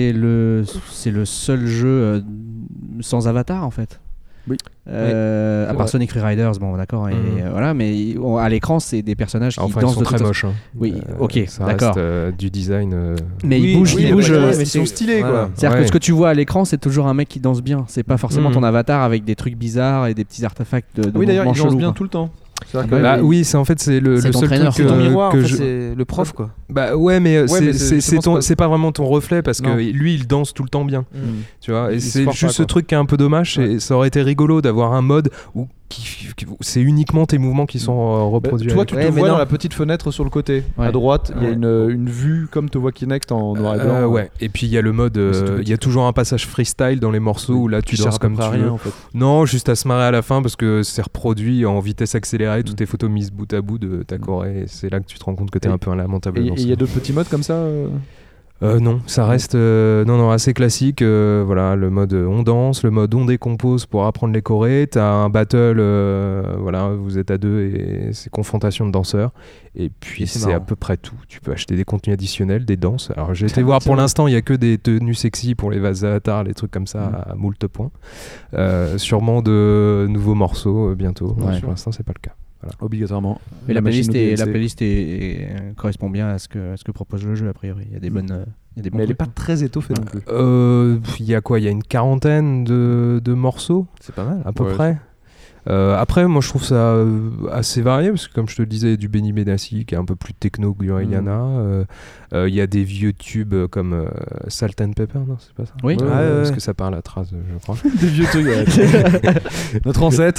[SPEAKER 4] le seul jeu sans avatar, en fait.
[SPEAKER 1] Oui.
[SPEAKER 4] À part Sonic Free Riders, bon d'accord, voilà, mais à l'écran c'est des personnages qui dansent.
[SPEAKER 6] Ils sont très moches.
[SPEAKER 4] Oui, ok,
[SPEAKER 6] ça
[SPEAKER 4] d'accord.
[SPEAKER 6] Reste du design.
[SPEAKER 4] Mais ils bougent,
[SPEAKER 1] mais ils sont stylés, quoi.
[SPEAKER 4] C'est-à-dire que ce que tu vois à l'écran, c'est toujours un mec qui danse bien. C'est pas forcément ton avatar avec des trucs bizarres et des petits artefacts de
[SPEAKER 1] oui, d'ailleurs, il danse bien
[SPEAKER 4] quoi.
[SPEAKER 1] tout le temps.
[SPEAKER 6] Oui, c'est en fait c'est le seul truc
[SPEAKER 2] c'est ton miroir, c'est le prof, quoi.
[SPEAKER 6] Bah ouais, mais c'est pas vraiment ton reflet parce que lui il danse tout le temps bien, tu vois. Et c'est juste ce truc qui est un peu dommage. Et ça aurait été rigolo d'avoir un mode où c'est uniquement tes mouvements qui sont reproduits.
[SPEAKER 1] Toi, tu te vois dans la petite fenêtre sur le côté. À droite, il y a une vue comme te voit Kinect en noir et blanc.
[SPEAKER 6] Ouais. Et puis il y a le mode, il y a toujours un passage freestyle dans les morceaux où là tu danses comme tu veux.
[SPEAKER 1] En fait.
[SPEAKER 6] Non, juste à se marrer à la fin parce que c'est reproduit en vitesse accélérée, toutes tes photos mises bout à bout de ta Corée. Et c'est là que tu te rends compte que t'es un peu un lamentable.
[SPEAKER 1] Et il y a d'autres petits modes comme ça
[SPEAKER 6] non, ça reste assez classique. Voilà, le mode on danse, le mode on décompose pour apprendre les chorés. T'as un battle, vous êtes à deux et c'est confrontation de danseurs. Et puis c'est à peu près tout. Tu peux acheter des contenus additionnels, des danses. Alors j'ai été voir, pour l'instant il y a que des tenues sexy pour les vases avatars, les trucs comme ça à moult points. Sûrement de nouveaux morceaux bientôt. Pour l'instant c'est pas le cas. Voilà.
[SPEAKER 1] Obligatoirement.
[SPEAKER 4] Mais la playlist correspond bien à ce que propose le jeu, a priori. Il y a des bonnes.
[SPEAKER 1] Mais elle n'est pas très étoffée non plus.
[SPEAKER 6] Il y a quoi ? Il y a une quarantaine de morceaux.
[SPEAKER 2] C'est pas mal.
[SPEAKER 6] À peu près. Après, moi je trouve ça assez varié parce que, comme je te le disais, il y a du Benny Benassi qui est un peu plus techno que du Rihanna. Il y a des vieux tubes comme Salt and Pepper, non, c'est pas ça ?
[SPEAKER 4] Oui,
[SPEAKER 6] parce que ça parle à trace, je crois.
[SPEAKER 1] Des vieux trucs. Notre ancêtre.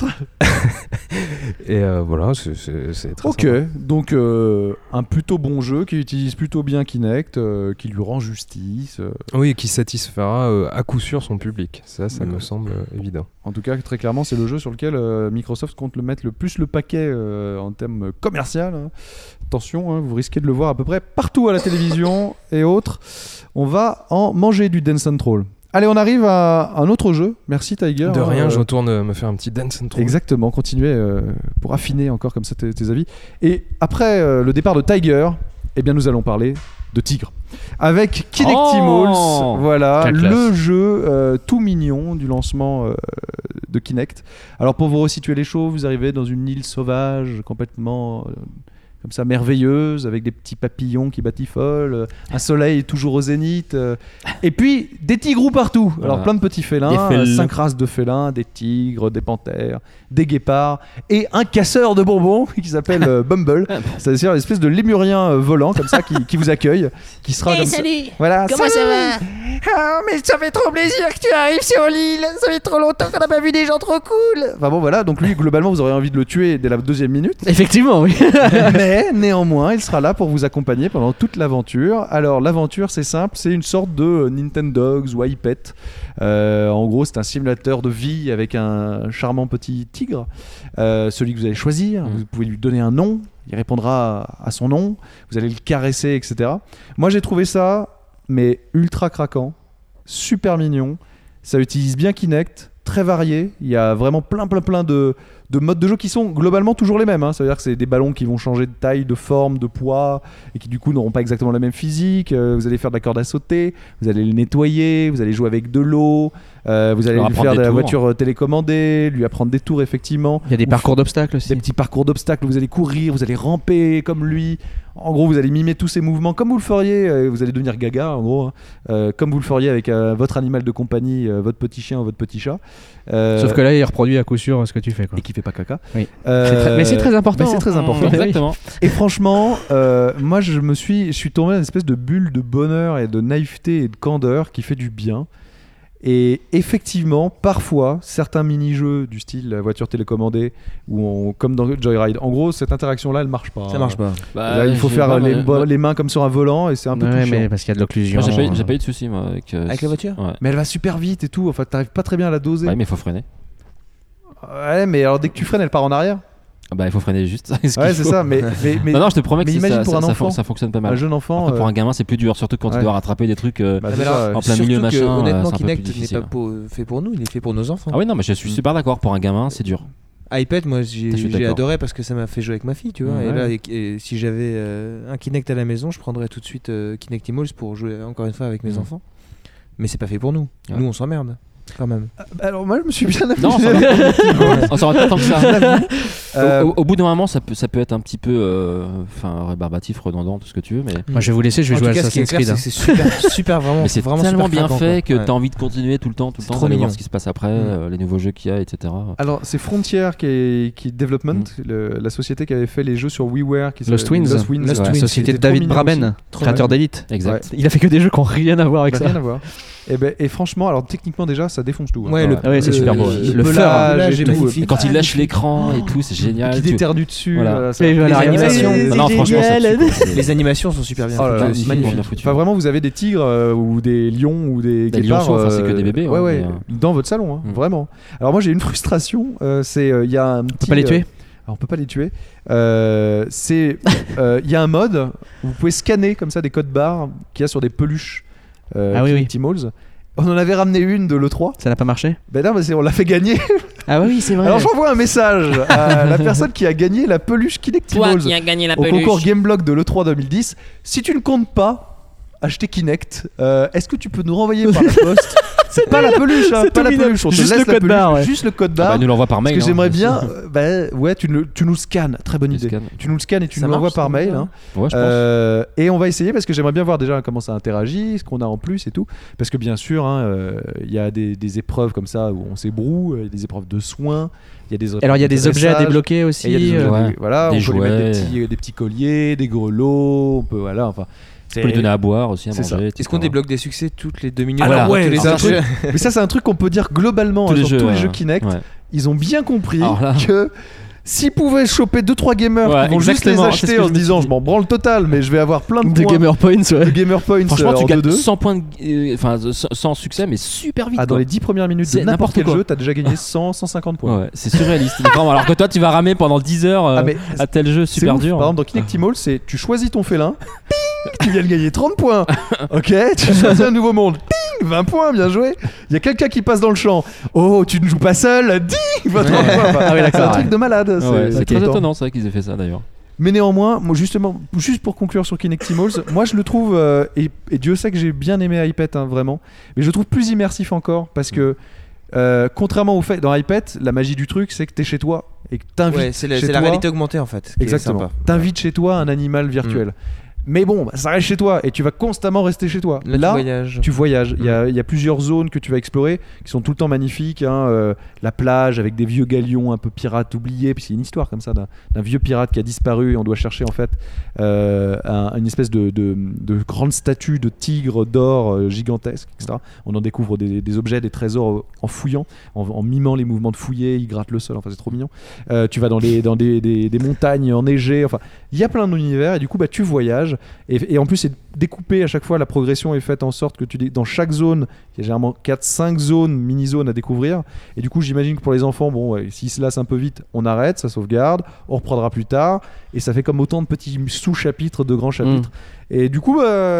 [SPEAKER 6] Et voilà, c'est très
[SPEAKER 1] ok,
[SPEAKER 6] sympa.
[SPEAKER 1] donc un plutôt bon jeu qui utilise plutôt bien Kinect, qui lui rend justice.
[SPEAKER 6] Oui, qui satisfera à coup sûr son public. Ça me semble évident.
[SPEAKER 1] En tout cas, très clairement, c'est le jeu sur lequel Microsoft compte le mettre le plus le paquet en termes commercial. Attention, vous risquez de le voir à peu près partout à la télévision et autres. On va en manger du Dance and Troll. Allez, on arrive à un autre jeu. Merci Tiger.
[SPEAKER 6] De rien, je retourne me faire un petit Dance and Troll.
[SPEAKER 1] Exactement, continuez pour affiner encore comme ça tes avis. Et après le départ de Tiger, eh bien, nous allons parler de tigre. Avec Kinectimals, voilà, le jeu tout mignon du lancement de Kinect. Alors pour vous resituer les choses, vous arrivez dans une île sauvage complètement comme ça merveilleuse, avec des petits papillons qui batifolent, un soleil toujours au zénith, et puis des tigrous partout. Alors plein de petits félins, 5 races de félins, des tigres, des panthères, des guépards, et un casseur de bonbons qui s'appelle Bumble. C'est-à-dire une espèce de lémurien volant comme ça qui vous accueille, qui sera comme
[SPEAKER 5] salut.
[SPEAKER 1] Ça. Voilà,
[SPEAKER 5] comment ça va? Ah, mais ça fait trop plaisir que tu arrives sur l'île. Ça fait trop longtemps qu'on n'a pas vu des gens trop cool.
[SPEAKER 1] Enfin bon voilà, donc lui globalement vous aurez envie de le tuer dès la 2e minute.
[SPEAKER 4] Effectivement, oui.
[SPEAKER 1] Mais néanmoins, il sera là pour vous accompagner pendant toute l'aventure. Alors l'aventure, c'est simple, c'est une sorte de Nintendogs ou iPet. En gros, c'est un simulateur de vie avec un charmant petit tigre, celui que vous allez choisir. Vous pouvez lui donner un nom, il répondra à son nom. Vous allez le caresser, etc. Moi, j'ai trouvé ça, mais ultra craquant, super mignon. Ça utilise bien Kinect, très varié. Il y a vraiment plein de modes de jeu qui sont globalement toujours les mêmes. Ça veut dire que c'est des ballons qui vont changer de taille, de forme, de poids, et qui du coup n'auront pas exactement la même physique. Vous allez faire de la corde à sauter, vous allez le nettoyer, vous allez jouer avec de l'eau, vous allez lui faire de la voiture télécommandée, lui apprendre des tours effectivement.
[SPEAKER 4] Il y a des parcours d'obstacles aussi.
[SPEAKER 1] Des petits parcours d'obstacles où vous allez courir, vous allez ramper comme lui. En gros, vous allez mimer tous ses mouvements comme vous le feriez, vous allez devenir gaga en gros, comme vous le feriez avec votre animal de compagnie, votre petit chien ou votre petit chat.
[SPEAKER 4] Sauf que là, il reproduit à coup sûr ce que tu fais, quoi.
[SPEAKER 1] Et qui fait pas caca.
[SPEAKER 4] Oui. Mais c'est très important.
[SPEAKER 1] Mais c'est très important.
[SPEAKER 3] Exactement.
[SPEAKER 1] Et franchement, moi je suis tombé dans une espèce de bulle de bonheur et de naïveté et de candeur qui fait du bien. Et effectivement, parfois, certains mini-jeux du style la voiture télécommandée, comme dans Joyride, en gros, cette interaction-là, elle marche pas.
[SPEAKER 2] Ça marche pas.
[SPEAKER 1] Là, il faut faire les mains comme sur un volant et c'est un peu plus chiant.
[SPEAKER 4] Mais parce qu'il y a de l'occlusion.
[SPEAKER 3] J'ai pas eu de soucis moi avec
[SPEAKER 2] la voiture.
[SPEAKER 3] Ouais.
[SPEAKER 1] Mais elle va super vite et tout. Enfin, t'arrives pas très bien à la doser.
[SPEAKER 3] Ouais, mais il faut freiner.
[SPEAKER 1] Ouais, mais alors dès que tu freines, elle part en arrière.
[SPEAKER 3] Bah, il faut freiner juste.
[SPEAKER 1] Ouais, c'est ça. Mais
[SPEAKER 3] non, je te promets que
[SPEAKER 1] imagine pour un enfant,
[SPEAKER 3] ça fonctionne pas mal.
[SPEAKER 1] Un jeune enfant.
[SPEAKER 3] Après, pour un gamin, c'est plus dur, surtout quand tu dois rattraper des trucs en plein milieu, machin.
[SPEAKER 2] Honnêtement,
[SPEAKER 3] c'est un peu plus
[SPEAKER 2] Kinect n'est
[SPEAKER 3] difficile.
[SPEAKER 2] pas fait pour nous, il est fait pour nos enfants.
[SPEAKER 3] Ah oui, non, mais je suis super d'accord. Pour un gamin, c'est dur.
[SPEAKER 2] iPad, moi j'ai adoré parce que ça m'a fait jouer avec ma fille, tu vois.
[SPEAKER 1] Ouais.
[SPEAKER 2] Et là, si j'avais un Kinect à la maison, je prendrais tout de suite Kinectimals pour jouer encore une fois avec mes enfants. Mais c'est pas fait pour nous.
[SPEAKER 3] Ouais.
[SPEAKER 2] Nous, on s'emmerde. Quand même.
[SPEAKER 1] Alors moi je me suis bien amusé.
[SPEAKER 3] Non, on s'en rend pas tant que ça. Au bout d'un moment, ça peut être un petit peu rébarbatif, redondant, tout ce que tu veux. Mais
[SPEAKER 4] moi je vais vous laisser, je vais jouer à Assassin's Creed.
[SPEAKER 2] C'est super vraiment.
[SPEAKER 3] Mais c'est
[SPEAKER 2] vraiment
[SPEAKER 3] tellement bien fait que
[SPEAKER 2] ouais.
[SPEAKER 3] t'as envie de continuer tout le temps, d'aller voir ce qui se passe après, les nouveaux jeux qu'il y a, etc.
[SPEAKER 1] Alors c'est Frontier qui est Development, la société qui avait fait les jeux sur WiiWare,
[SPEAKER 4] Lost Winds, la société de David Braben, créateur d'Elite.
[SPEAKER 3] Exact.
[SPEAKER 4] Il a fait que des jeux qui n'ont rien à voir avec ça.
[SPEAKER 1] Rien à voir. Et franchement, alors techniquement déjà, ça défonce tout.
[SPEAKER 2] Ouais,
[SPEAKER 4] c'est super beau.
[SPEAKER 1] Le pelage
[SPEAKER 2] est magnifique.
[SPEAKER 3] Et quand il lâche l'écran et tout, c'est génial.
[SPEAKER 1] Qui déternue dessus.
[SPEAKER 3] Voilà.
[SPEAKER 4] Les animations.
[SPEAKER 3] Non, franchement,
[SPEAKER 2] les animations sont super bien.
[SPEAKER 3] Magnifique.
[SPEAKER 1] Enfin, vraiment, vous avez des tigres ou des lions ou des guépards.
[SPEAKER 3] Lions, c'est que des bébés.
[SPEAKER 1] Ouais, dans votre salon, vraiment. Alors moi, j'ai une frustration. C'est il y a un petit.
[SPEAKER 4] On peut pas les tuer.
[SPEAKER 1] Alors, on peut pas les tuer. Il y a un mode où vous pouvez scanner comme ça des codes barres qu'il y a sur des peluches. Kinectimals. On en avait ramené une de l'E3.
[SPEAKER 4] Ça n'a pas marché?
[SPEAKER 1] Ben non, on l'a fait gagner.
[SPEAKER 4] Ah oui, c'est vrai.
[SPEAKER 1] Alors j'envoie un message à la personne qui a gagné la peluche Kinectimals.
[SPEAKER 5] Toi qui as gagné la
[SPEAKER 1] au
[SPEAKER 5] peluche.
[SPEAKER 1] concours Gameblog de l'E3 2010. Si tu ne comptes pas acheter Kinect, est-ce que tu peux nous renvoyer par la poste? C'est pas la peluche, pas la peluche. On te
[SPEAKER 4] juste
[SPEAKER 1] laisse
[SPEAKER 4] le code barre.
[SPEAKER 1] Juste le code barre.
[SPEAKER 3] Nous l'envoie par mail.
[SPEAKER 1] Parce que j'aimerais bien. Tu nous scannes. Très bonne idée. Tu nous le scannes et tu nous l'envoies par mail.
[SPEAKER 3] Ouais, je pense.
[SPEAKER 1] Et on va essayer parce que j'aimerais bien voir déjà comment ça interagit, ce qu'on a en plus et tout. Parce que bien sûr, il y a des épreuves comme ça où on s'ébroue, des épreuves de soins.
[SPEAKER 4] Alors il y a des objets à débloquer aussi.
[SPEAKER 1] Voilà,
[SPEAKER 3] des
[SPEAKER 1] on peut lui
[SPEAKER 3] jouets.
[SPEAKER 1] mettre des petits colliers, des grelots. On peut
[SPEAKER 3] On peut lui donner à boire aussi, à manger.
[SPEAKER 2] Est-ce qu'on débloque des succès toutes les 2 minutes?
[SPEAKER 1] Alors
[SPEAKER 2] tous les
[SPEAKER 1] mais ça c'est un truc qu'on peut dire globalement sur tous les jeux Kinect. Ils ont bien compris que s'ils pouvaient choper 2-3 gamers qui vont juste les acheter en se disant je m'en branle total mais je vais avoir plein de
[SPEAKER 4] gamer points,
[SPEAKER 1] de gamer points.
[SPEAKER 3] Franchement, tu gagnes
[SPEAKER 1] 2.
[SPEAKER 3] 100 points, sans succès, mais super vite.
[SPEAKER 1] Dans les 10 premières minutes de n'importe quel jeu, t'as déjà gagné 100-150 points.
[SPEAKER 3] Ouais, c'est surréaliste. Alors que toi, tu vas ramer pendant 10 heures à tel jeu super dur.
[SPEAKER 1] Par exemple, dans Kinectimals, tu choisis ton félin, tu viens de gagner 30 points. Ok, tu choisis un nouveau monde. 20 points, bien joué. Il y a quelqu'un qui passe dans le champ. Oh, tu ne joues pas seul. 30 points. C'est un truc de malade.
[SPEAKER 3] C'est très étonnant, c'est vrai qu'ils aient fait ça d'ailleurs.
[SPEAKER 1] Mais néanmoins, moi justement, juste pour conclure sur Kinectimals, moi je le trouve, et Dieu sait que j'ai bien aimé iPad, hein, vraiment, mais je le trouve plus immersif encore, parce que contrairement au fait, dans iPad, la magie du truc, c'est que t'es chez toi et que t'invites
[SPEAKER 2] c'est la réalité augmentée en fait.
[SPEAKER 1] Exactement. T'invites chez toi un animal virtuel. Mais bon, ça reste chez toi et tu vas constamment rester chez toi.
[SPEAKER 2] Là
[SPEAKER 1] tu voyages. Il y a plusieurs zones que tu vas explorer qui sont tout le temps magnifiques. Hein, la plage avec des vieux galions un peu pirates oubliés. Puis il y a une histoire comme ça d'un vieux pirate qui a disparu et on doit chercher en fait une espèce de grande statue de tigre d'or gigantesque, etc. On en découvre des objets, des trésors en fouillant, en mimant les mouvements de fouiller. Il gratte le sol. Enfin, c'est trop mignon. Tu vas dans des montagnes enneigées. Enfin, il y a plein d'univers et du coup, tu voyages. Et en plus c'est découpé à chaque fois, la progression est faite en sorte que dans chaque zone il y a généralement 4-5 zones, mini-zones à découvrir, et du coup j'imagine que pour les enfants, bon, s'ils se lassent un peu vite, on arrête, ça sauvegarde, on reprendra plus tard, et ça fait comme autant de petits sous-chapitres, de grands chapitres. Et du coup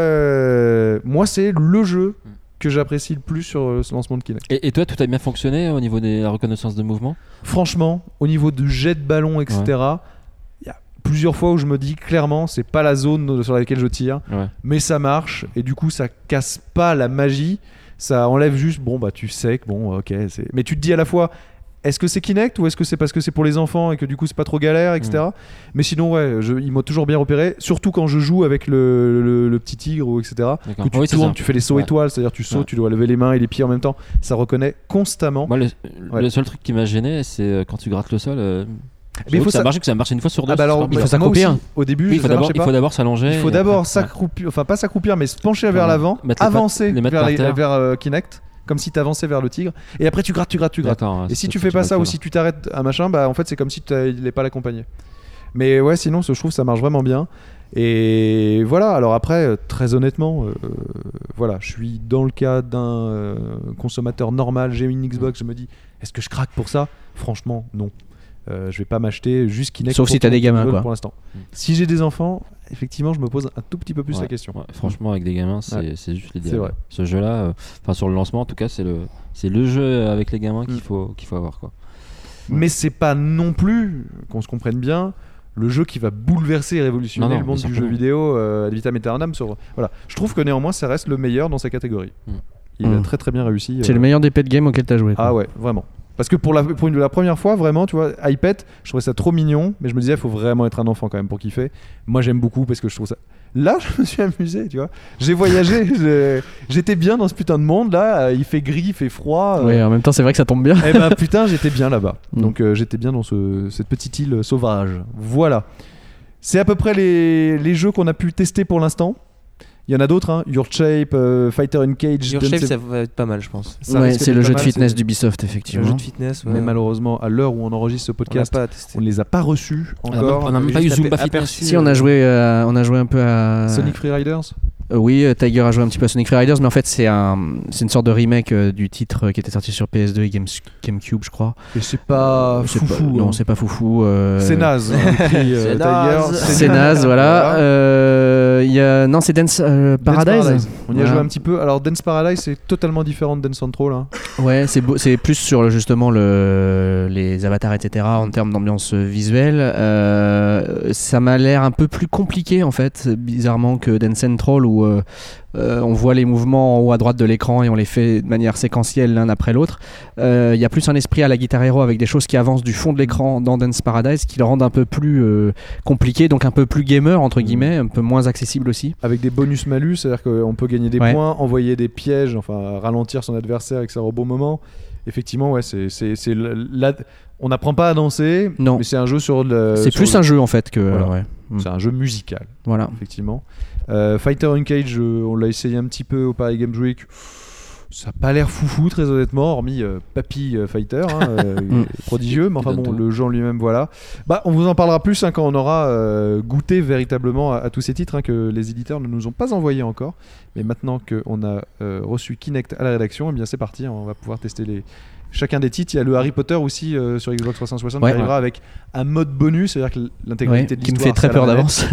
[SPEAKER 1] moi c'est le jeu que j'apprécie le plus sur ce lancement de Kinect.
[SPEAKER 3] Et toi, tout a bien fonctionné au niveau de la reconnaissance de mouvement?
[SPEAKER 1] Franchement, au niveau de jet de ballon, etc., plusieurs fois où je me dis clairement c'est pas la zone sur laquelle je tire, mais ça marche, et du coup ça casse pas la magie, ça enlève juste, tu sais que mais tu te dis à la fois, est-ce que c'est Kinect ou est-ce que c'est parce que c'est pour les enfants et que du coup c'est pas trop galère, etc. Mais sinon il m'a toujours bien repéré, surtout quand je joue avec le petit tigre ou etc. Que tu tournes, tu fais les sauts étoiles, c'est-à-dire tu sautes, tu dois lever les mains et les pieds en même temps, ça reconnaît constamment.
[SPEAKER 3] Moi, le seul truc qui m'a gêné, c'est quand tu grattes le sol. Mais ça marche une fois sur deux.
[SPEAKER 1] Il faut s'accroupir. Au début,
[SPEAKER 3] il faut d'abord s'allonger.
[SPEAKER 1] Il faut d'abord s'accroupir, enfin pas s'accroupir, mais se pencher vers l'avant, avancer vers Kinect, comme si t'avançais vers le tigre, et après tu grattes. Et si tu fais pas ça ou si tu t'arrêtes un machin, en fait c'est comme si tu n'allais pas l'accompagner. Mais ouais, sinon je trouve que ça marche vraiment bien. Et voilà, alors après, très honnêtement, je suis dans le cas d'un consommateur normal, j'ai une Xbox, je me dis, est-ce que je craque pour ça ? Franchement, non. Je vais pas m'acheter juste Kinect.
[SPEAKER 4] Sauf si t'as des gamins, quoi.
[SPEAKER 1] Pour l'instant. Si j'ai des enfants, effectivement, je me pose un tout petit peu plus la question.
[SPEAKER 3] Franchement, avec des gamins, c'est juste l'idéal.
[SPEAKER 1] C'est vrai.
[SPEAKER 3] Ce jeu-là, sur le lancement, en tout cas, c'est le jeu avec les gamins qu'il faut avoir, quoi.
[SPEAKER 1] Mais c'est pas non plus, qu'on se comprenne bien, le jeu qui va bouleverser et révolutionner le monde du jeu vidéo ad vitam aeternam. Voilà. Je trouve que néanmoins, ça reste le meilleur dans sa catégorie. Il a très très bien réussi.
[SPEAKER 4] C'est le meilleur des pet games auquel t'as joué, quoi.
[SPEAKER 1] Ah ouais, vraiment. Parce que pour la première fois, vraiment, tu vois, iPad, je trouvais ça trop mignon, mais je me disais, il faut vraiment être un enfant quand même pour kiffer. Moi, j'aime beaucoup parce que je trouve ça. Là, je me suis amusé, tu vois. J'ai voyagé, j'étais bien dans ce putain de monde, là. Il fait gris, il fait froid.
[SPEAKER 4] Oui, en même temps, c'est vrai que ça tombe bien.
[SPEAKER 1] Et putain, j'étais bien là-bas. Donc, j'étais bien dans cette petite île sauvage. Voilà. C'est à peu près les jeux qu'on a pu tester pour l'instant. Il y en a d'autres, hein. Your Shape, Fighter and Cage.
[SPEAKER 2] Your Shape, ça va être pas mal, je pense.
[SPEAKER 4] C'est le jeu de fitness d'Ubisoft, effectivement.
[SPEAKER 2] Le jeu de fitness,
[SPEAKER 1] mais malheureusement, à l'heure où on enregistre ce podcast, on ne les a pas reçus encore.
[SPEAKER 3] On n'a même pas eu Zumba Fitness.
[SPEAKER 4] Si, on a joué un peu à
[SPEAKER 1] Sonic Free Riders.
[SPEAKER 4] Oui, Tiger a joué un petit peu à Sonic Free Riders, mais en fait c'est une sorte de remake du titre qui était sorti sur PS2 et GameCube, je crois.
[SPEAKER 1] Et c'est pas foufou.
[SPEAKER 4] Non, c'est pas foufou.
[SPEAKER 1] C'est naze.
[SPEAKER 4] C'est naze, voilà. Non, c'est Dance Paradise.
[SPEAKER 1] On y a joué un petit peu. Alors Dance Paradise, c'est totalement différent de Dance Central. Hein.
[SPEAKER 4] Ouais, c'est plus sur justement les avatars, etc. en termes d'ambiance visuelle. Ça m'a l'air un peu plus compliqué en fait, bizarrement, que Dance Central où on voit les mouvements en haut à droite de l'écran et on les fait de manière séquentielle l'un après l'autre. Il y a plus un esprit à la Guitar Hero avec des choses qui avancent du fond de l'écran dans Dance Paradise qui le rendent un peu plus compliqué, donc un peu plus gamer entre guillemets, un peu moins accessible aussi.
[SPEAKER 1] Avec des bonus-malus, c'est-à-dire qu'on peut gagner des points, envoyer des pièges, enfin ralentir son adversaire et que ça au bon moment. Effectivement, ouais, on n'apprend pas à danser, mais c'est un jeu sur
[SPEAKER 4] c'est plus un jeu en fait que.
[SPEAKER 1] Voilà. C'est un jeu musical.
[SPEAKER 4] Voilà.
[SPEAKER 1] Effectivement. Fighter and Cage, on l'a essayé un petit peu au Paris Games Week. Ça n'a pas l'air foufou, très honnêtement, hormis Papy Fighter, prodigieux, mais enfin bon, le jeu en lui-même, voilà. On vous en parlera plus quand on aura goûté véritablement à tous ces titres que les éditeurs ne nous ont pas envoyés encore. Mais maintenant qu'on a reçu Kinect à la rédaction, eh bien c'est parti, on va pouvoir tester chacun des titres. Il y a le Harry Potter aussi sur Xbox 360 qui arrivera avec un mode bonus, c'est-à-dire que l'intégralité de l'histoire
[SPEAKER 4] qui me fait très peur d'avance.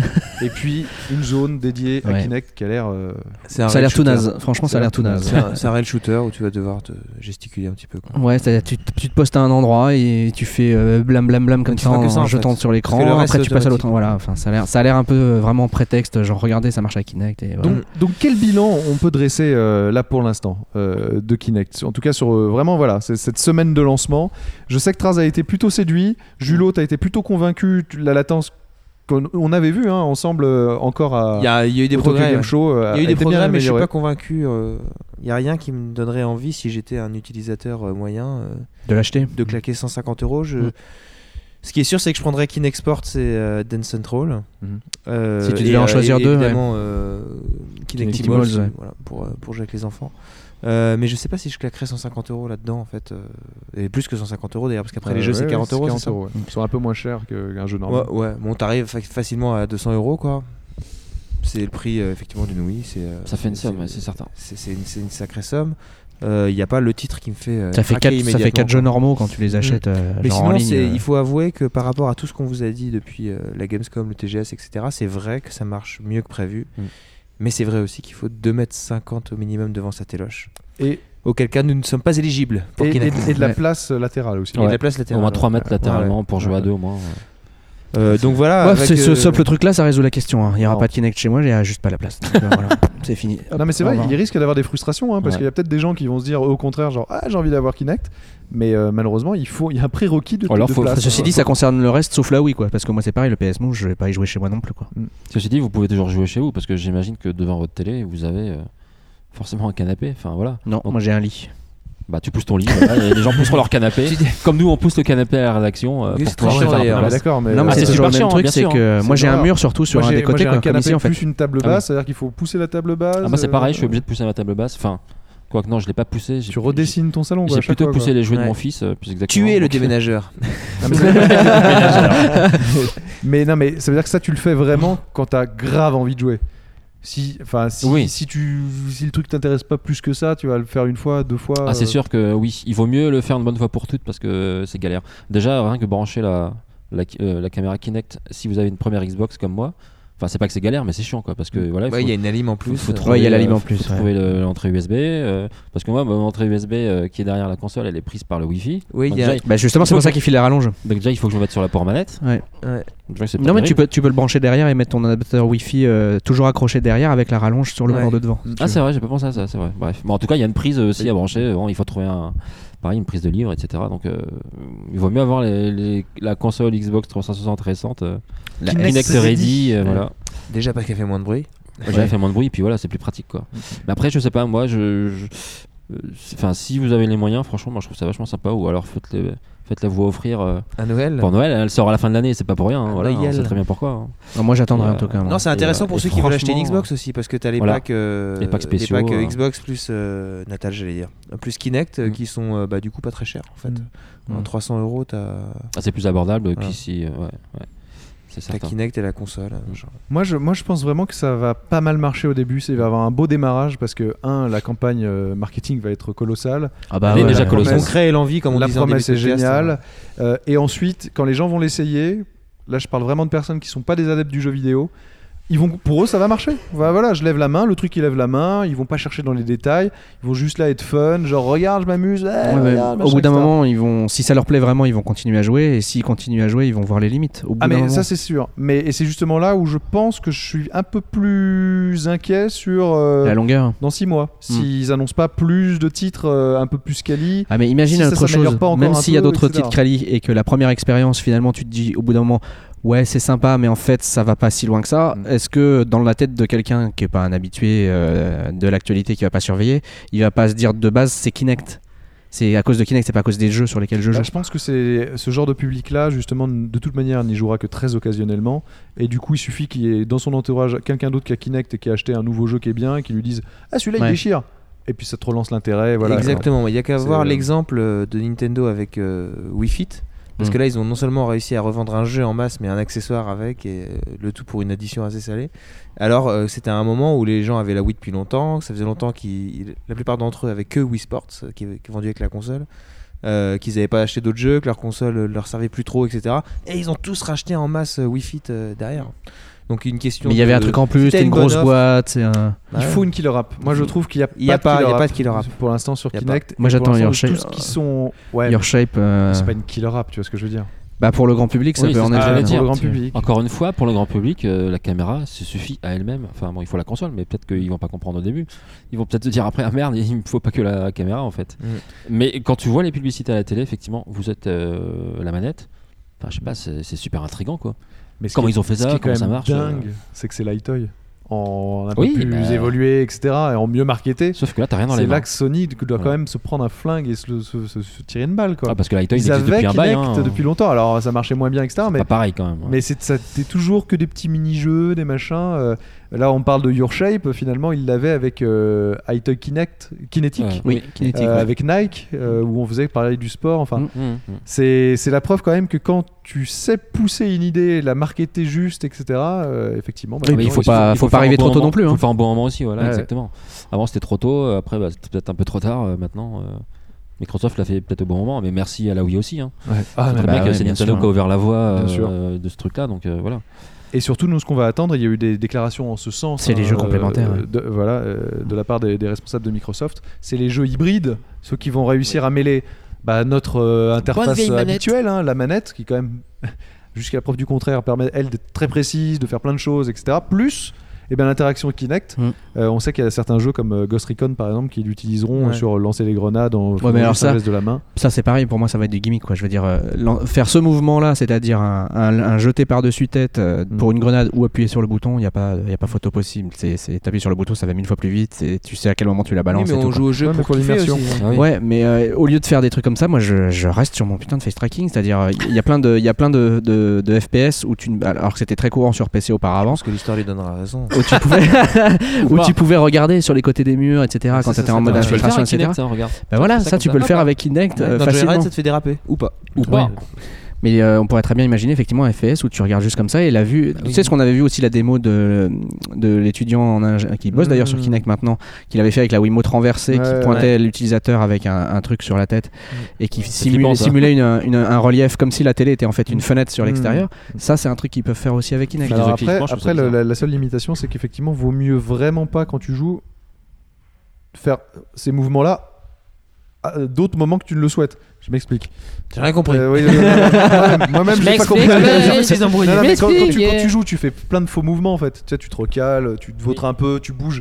[SPEAKER 1] Et puis une zone dédiée à Kinect qui a l'air.
[SPEAKER 4] Ça a l'air tout naze. Franchement, ça a l'air tout naze.
[SPEAKER 2] C'est un rail shooter où tu vas devoir te gesticuler un petit peu. Quoi.
[SPEAKER 4] Ouais, tu te postes à un endroit et tu fais blam blam blam comme ça en jetant sur l'écran. Après, tu passes à l'autre. Voilà. Enfin, ça a l'air un peu vraiment prétexte. Genre, regardez, ça marche à Kinect. Et voilà.
[SPEAKER 1] Donc, quel bilan on peut dresser là pour l'instant de Kinect? En tout cas, sur vraiment voilà, cette semaine de lancement. Je sais que Traz a été plutôt séduit. Julot, t'as été plutôt convaincu. La latence qu'on avait vu ensemble encore à.
[SPEAKER 2] Il y a eu des progrès.
[SPEAKER 1] Game Show,
[SPEAKER 2] il y a eu des progrès, mais je suis pas convaincu. Il y a rien qui me donnerait envie si j'étais un utilisateur moyen.
[SPEAKER 4] De l'acheter.
[SPEAKER 2] De claquer 150 €. Ce qui est sûr, c'est que je prendrais Kinect Sport et Dance Central.
[SPEAKER 4] Si tu devais en choisir deux,
[SPEAKER 2] évidemment Kinectimals, voilà, pour jouer avec les enfants. Mais je sais pas si je claquerais 150 € là-dedans en fait, et plus que 150 € d'ailleurs, parce qu'après les jeux c'est 40 €. C'est ça.
[SPEAKER 1] Ils sont un peu moins chers qu'un jeu normal.
[SPEAKER 2] Ouais. Bon, t'arrives facilement à 200 € quoi. C'est le prix effectivement d'une Wii.
[SPEAKER 3] Ça fait une somme, c'est certain.
[SPEAKER 2] C'est une sacrée somme. Il n'y a pas le titre qui me fait.
[SPEAKER 4] Ça fait 4 jeux normaux quand tu les achètes.
[SPEAKER 2] Mais
[SPEAKER 4] genre
[SPEAKER 2] sinon,
[SPEAKER 4] en ligne,
[SPEAKER 2] il faut avouer que par rapport à tout ce qu'on vous a dit depuis la Gamescom, le TGS, etc., c'est vrai que ça marche mieux que prévu. Mais c'est vrai aussi qu'il faut 2,50 m au minimum devant sa téloche.
[SPEAKER 1] Et
[SPEAKER 2] auquel cas, nous ne sommes pas éligibles pour Kinect.
[SPEAKER 1] Et de la place latérale aussi.
[SPEAKER 2] Et de la place latérale.
[SPEAKER 3] Au moins 3 mètres latéralement pour jouer à deux au moins.
[SPEAKER 2] Donc voilà.
[SPEAKER 4] Ouais, ce simple truc là, ça résout la question. Il n'y aura pas de Kinect chez moi, il n'y a juste pas la place. Donc, voilà, c'est fini.
[SPEAKER 1] Non, mais c'est vrai, il risque d'avoir des frustrations parce qu'il y a peut-être des gens qui vont se dire au contraire, genre j'ai envie d'avoir Kinect, mais malheureusement, il y a un prérequis de place.
[SPEAKER 4] Ceci dit, ça concerne le reste sauf la Wii, quoi. Parce que moi, c'est pareil, le PS Move, je vais pas y jouer chez moi non plus, quoi.
[SPEAKER 3] Ceci dit, vous pouvez toujours jouer chez vous parce que j'imagine que devant votre télé, vous avez forcément un canapé. Enfin voilà.
[SPEAKER 4] Non, moi j'ai un lit.
[SPEAKER 3] Bah tu pousses ton lit, voilà, et les gens pousseront leur canapé. Comme nous on pousse le canapé à la rédaction pour pouvoir faire
[SPEAKER 1] d'accord, mais
[SPEAKER 4] non, mais c'est toujours le même truc, c'est que moi j'ai un mur surtout sur un des côtés
[SPEAKER 1] comme ici en fait. Plus une table basse, c'est-à-dire qu'il faut pousser la table basse.
[SPEAKER 3] Ah moi c'est pareil, je suis obligé de pousser ma table basse. Enfin, quoique non, je l'ai pas poussé.
[SPEAKER 1] Tu redessines ton salon.
[SPEAKER 3] J'ai plutôt poussé les jouets de mon fils, plus exactement.
[SPEAKER 2] Tu es le déménageur.
[SPEAKER 1] Mais non, mais ça veut dire que ça tu le fais vraiment quand t'as grave envie de jouer. Si le truc t'intéresse pas plus que ça, tu vas le faire une fois, deux fois.
[SPEAKER 3] Ah, c'est sûr que oui, il vaut mieux le faire une bonne fois pour toutes parce que c'est galère. Déjà, rien que brancher la caméra Kinect, si vous avez une première Xbox comme moi, enfin, c'est pas que c'est galère, mais c'est chiant quoi. Parce que voilà,
[SPEAKER 2] il y a une alim en plus.
[SPEAKER 4] Il y a la lime en plus.
[SPEAKER 3] Faut trouver l'entrée USB. Parce que moi, mon entrée USB qui est derrière la console, elle est prise par le Wi-Fi.
[SPEAKER 2] Oui,
[SPEAKER 4] justement, c'est pour ça qu'il file la rallonge.
[SPEAKER 3] Donc, déjà, il faut que je me mette sur la port manette.
[SPEAKER 4] Ouais. Non, mais tu peux le brancher derrière et mettre ton adaptateur Wi-Fi toujours accroché derrière avec la rallonge sur le bord de devant.
[SPEAKER 3] Ah, c'est vrai, j'ai pas pensé à ça, c'est vrai. Bref. Bon, en tout cas, il y a une prise aussi à brancher. Bon, il faut trouver une prise de livre, etc. Donc, il vaut mieux avoir la console Xbox 360 récente, la Kinect Ready, voilà.
[SPEAKER 2] Déjà parce qu'elle fait moins de bruit.
[SPEAKER 3] Déjà, elle fait moins de bruit, et puis voilà, c'est plus pratique quoi. Mais après, je sais pas, moi, si vous avez les moyens, franchement, moi je trouve ça vachement sympa. Ou alors faites-la vous offrir
[SPEAKER 2] à Noël.
[SPEAKER 3] Pour Noël, elle sort à la fin de l'année, c'est pas pour rien. Voilà, on sait très bien pourquoi.
[SPEAKER 4] Non, moi j'attendrai en tout cas.
[SPEAKER 2] Non, c'est intéressant pour ceux qui veulent acheter une Xbox aussi, parce que t'as les packs
[SPEAKER 3] spéciaux,
[SPEAKER 2] les packs Xbox plus Natal, j'allais dire, plus Kinect, qui sont du coup pas très chers en fait. 300 €, t'as.
[SPEAKER 3] Ah, c'est plus abordable qu'ici. Ouais.
[SPEAKER 2] La Kinect et la console.
[SPEAKER 1] Moi, je pense vraiment que ça va pas mal marcher au début. Ça va avoir un beau démarrage parce que la campagne marketing va être colossale.
[SPEAKER 2] Ah bah elle est déjà colossale. On crée l'envie, comme on disait.
[SPEAKER 1] La promesse est géniale. Et ensuite, quand les gens vont l'essayer, là, je parle vraiment de personnes qui sont pas des adeptes du jeu vidéo. Pour eux, ça va marcher. Voilà, je lève la main, le truc il lève la main, ils vont pas chercher dans les détails, ils vont juste là être fun, genre regarde, je m'amuse.
[SPEAKER 4] Au bout d'un moment, si ça leur plaît vraiment, ils vont continuer à jouer, et s'ils continuent à jouer, ils vont voir les limites.
[SPEAKER 1] Mais ça c'est sûr. Et c'est justement là où je pense que je suis un peu plus inquiet sur
[SPEAKER 4] la longueur.
[SPEAKER 1] Dans 6 mois, s'ils annoncent pas plus de titres un peu plus quali.
[SPEAKER 4] Ah mais imagine une autre chose. Même s'il y a d'autres titres quali et que la première expérience, finalement, tu te dis au bout d'un moment. Ouais, c'est sympa, mais en fait, ça va pas si loin que ça. Est-ce que dans la tête de quelqu'un qui est pas un habitué de l'actualité, qui va pas surveiller, il va pas se dire de base c'est Kinect? C'est à cause de Kinect, c'est pas à cause des jeux sur lesquels je joue.
[SPEAKER 1] Je pense que c'est ce genre de public-là, justement, de toute manière, n'y jouera que très occasionnellement. Et du coup, il suffit qu'il y ait dans son entourage quelqu'un d'autre qui a Kinect et qui a acheté un nouveau jeu qui est bien et qui lui dise ah celui-là il déchire. Et puis ça te relance l'intérêt. Voilà.
[SPEAKER 2] Exactement. Il y a qu'à voir l'exemple de Nintendo avec Wii Fit. Parce que là, ils ont non seulement réussi à revendre un jeu en masse, mais un accessoire avec, et le tout pour une addition assez salée. Alors, c'était un moment où les gens avaient la Wii depuis longtemps, ça faisait longtemps la plupart d'entre eux avaient que Wii Sports, qui est vendu avec la console, qu'ils n'avaient pas acheté d'autres jeux, que leur console leur servait plus trop, etc. Et ils ont tous racheté en masse Wii Fit derrière. Donc une question.
[SPEAKER 4] Mais il y avait un truc en plus, c'était une grosse boîte.
[SPEAKER 1] Il faut une killer app. Moi je trouve qu'il n'y a pas de killer app pour l'instant sur Kinect.
[SPEAKER 4] Moi j'attends Your Shape.
[SPEAKER 1] Tout ce qui sont.
[SPEAKER 4] Your Shape.
[SPEAKER 1] C'est pas une killer app, tu vois ce que je veux dire.
[SPEAKER 4] Bah pour le grand public, ça peut en être.
[SPEAKER 3] Pour le grand public. Encore une fois, pour le grand public, la caméra se suffit à elle-même. Enfin bon, il faut la console, mais peut-être qu'ils vont pas comprendre au début. Ils vont peut-être se dire après, ah merde, il me faut pas que la caméra en fait. Mais quand tu vois les publicités à la télé, effectivement, vous êtes la manette. Enfin, je sais pas, c'est super intriguant quoi. Mais comment ils ont fait ça, comment ça marche.
[SPEAKER 1] Dingue, c'est que c'est Lightoy. En un peu plus évolué, etc. et en mieux marketé.
[SPEAKER 3] Sauf que là, t'as rien dans les mains.
[SPEAKER 1] C'est là que Sony doit quand même se prendre un flingue et se tirer une balle, quoi.
[SPEAKER 3] Ah, parce que Lightoy,
[SPEAKER 1] ils avaient Kinect depuis longtemps. Alors ça marchait moins bien, etc. Mais
[SPEAKER 3] pas pareil quand même.
[SPEAKER 1] Mais c'était toujours que des petits mini-jeux, des machins. Là, on parle de Your Shape. Finalement, il l'avait avec Lightoy Kinetic. Avec Nike, où on faisait parler du sport. Enfin, c'est la preuve quand même que quand tu sais pousser une idée, la marketer juste, etc. Effectivement.
[SPEAKER 4] Mais il faut pas arriver trop tôt non plus.
[SPEAKER 3] Il faut le faire en bon moment aussi, voilà, exactement. Avant c'était trop tôt, après c'était peut-être un peu trop tard. Maintenant, Microsoft l'a fait peut-être au bon moment, mais merci à la Wii aussi. C'est Nintendo qui a ouvert la voie de ce truc-là, donc voilà.
[SPEAKER 1] Et surtout, nous, ce qu'on va attendre, il y a eu des déclarations en ce sens.
[SPEAKER 4] C'est les jeux complémentaires.
[SPEAKER 1] De la part des responsables de Microsoft. C'est les jeux hybrides, ceux qui vont réussir à mêler notre interface habituelle, la manette, qui quand même, jusqu'à la preuve du contraire, permet, elle, d'être très précise, de faire plein de choses, etc. Plus l'interaction Kinect. On sait qu'il y a certains jeux comme Ghost Recon, par exemple, qui l'utiliseront sur lancer les grenades en geste de la main.
[SPEAKER 4] Ça, c'est pareil, pour moi, ça va être du gimmick, quoi. Je veux dire, faire ce mouvement-là, c'est-à-dire un jeté par-dessus tête pour une grenade ou appuyer sur le bouton, il n'y a pas photo possible. T'appuies sur le bouton, ça va 1000 fois plus vite. Tu sais à quel moment tu la balances.
[SPEAKER 2] Oui, mais on joue au jeu pour l'immersion.
[SPEAKER 4] Ouais, mais au lieu de faire des trucs comme ça, moi, je reste sur mon putain de face tracking. C'est-à-dire, il y a plein de FPS alors que c'était très courant sur PC auparavant.
[SPEAKER 2] Parce que l'histoire lui donnera raison.
[SPEAKER 4] Où tu pouvais regarder sur les côtés des murs, etc. quand t'étais en mode infiltration, etc. Bah voilà, ça tu peux le faire avec Kinect facilement.
[SPEAKER 2] Ça te fait déraper ou pas.
[SPEAKER 4] Mais on pourrait très bien imaginer effectivement un FPS où tu regardes juste comme ça et la vue. Tu sais ce qu'on avait vu aussi la démo de l'étudiant qui bosse d'ailleurs sur Kinect maintenant, qu'il avait fait avec la Wiimote renversée, qui pointait l'utilisateur avec un truc sur la tête et qui simulait un relief comme si la télé était en fait une fenêtre sur l'extérieur. Ça c'est un truc qu'ils peuvent faire aussi avec Kinect.
[SPEAKER 1] Alors après la seule limitation c'est qu'effectivement vaut mieux vraiment pas quand tu joues faire ces mouvements là à d'autres moments que tu ne le souhaites. Je m'explique.
[SPEAKER 2] J'ai rien compris.
[SPEAKER 1] Moi-même, j'ai pas compris. Mais quand tu joues, tu fais plein de faux mouvements en fait. Tu sais, tu te recales, tu te vautres un peu, tu bouges.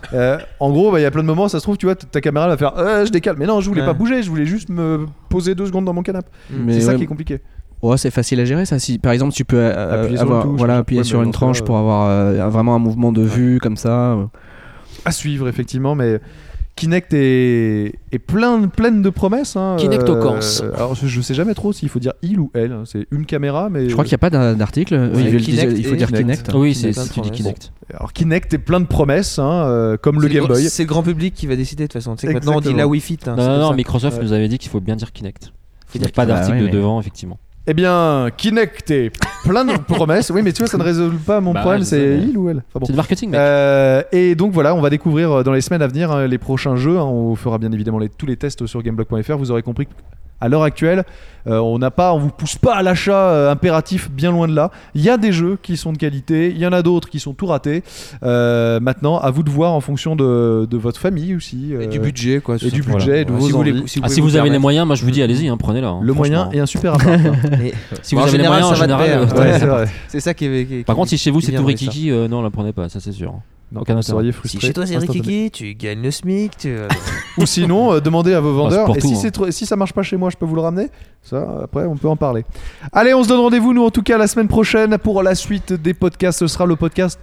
[SPEAKER 1] En gros, il y a plein de moments, ça se trouve, tu vois, ta caméra va faire je décale. Mais non, je voulais pas bouger, je voulais juste me poser 2 secondes dans mon canapé. C'est ça qui est compliqué.
[SPEAKER 4] Ouais, c'est facile à gérer ça. Si par exemple tu peux appuyer sur une tranche pour avoir vraiment un mouvement de vue comme ça.
[SPEAKER 1] À suivre effectivement, mais. Kinect est pleine de promesses.
[SPEAKER 3] Kinect au camp.
[SPEAKER 1] Alors je sais jamais trop s'il faut dire il ou elle. C'est une caméra, mais.
[SPEAKER 4] Je crois qu'il n'y a pas d'article. Il faut dire Kinect.
[SPEAKER 3] Oui, c'est dit Kinect.
[SPEAKER 1] Alors Kinect est plein de promesses, comme le Game Boy.
[SPEAKER 2] C'est le grand public qui va décider de toute façon. Maintenant on dit la Wi-Fi.
[SPEAKER 3] Non, Microsoft nous avait dit qu'il faut bien dire Kinect. Il n'y a pas d'article devant, effectivement.
[SPEAKER 1] Eh bien, Kinect est plein de promesses. Oui, mais tu vois, ça ne résout pas mon problème. C'est il ou elle. Enfin, bon.
[SPEAKER 3] C'est le marketing, mec.
[SPEAKER 1] Et donc voilà, on va découvrir dans les semaines à venir les prochains jeux. On fera bien évidemment tous les tests sur gameblog.fr. Vous aurez compris qu'à l'heure actuelle, on vous pousse pas à l'achat impératif, bien loin de là. Il y a des jeux qui sont de qualité, il y en a d'autres qui sont tout ratés. Maintenant, à vous de voir en fonction de votre famille aussi.
[SPEAKER 2] Et du budget, quoi.
[SPEAKER 1] Et du budget, de vos envies.
[SPEAKER 3] Si vous avez les moyens, moi je vous dis, allez-y, prenez-la.
[SPEAKER 1] Le moyen est un super appart.
[SPEAKER 3] Si vous avez les moyens, en général.
[SPEAKER 2] C'est ça qui est.
[SPEAKER 3] Par contre, si chez vous c'est tout Rikiki, non, la prenez pas, ça c'est sûr.
[SPEAKER 1] Aucun intérêt.
[SPEAKER 2] Si chez toi c'est Rikiki, tu gagnes le SMIC.
[SPEAKER 1] Ou sinon, demandez à vos vendeurs. Et si ça marche pas chez moi, je peux vous le ramener. Ça, après, on peut en parler. Allez, on se donne rendez-vous, nous, en tout cas, la semaine prochaine pour la suite des podcasts. Ce sera le podcast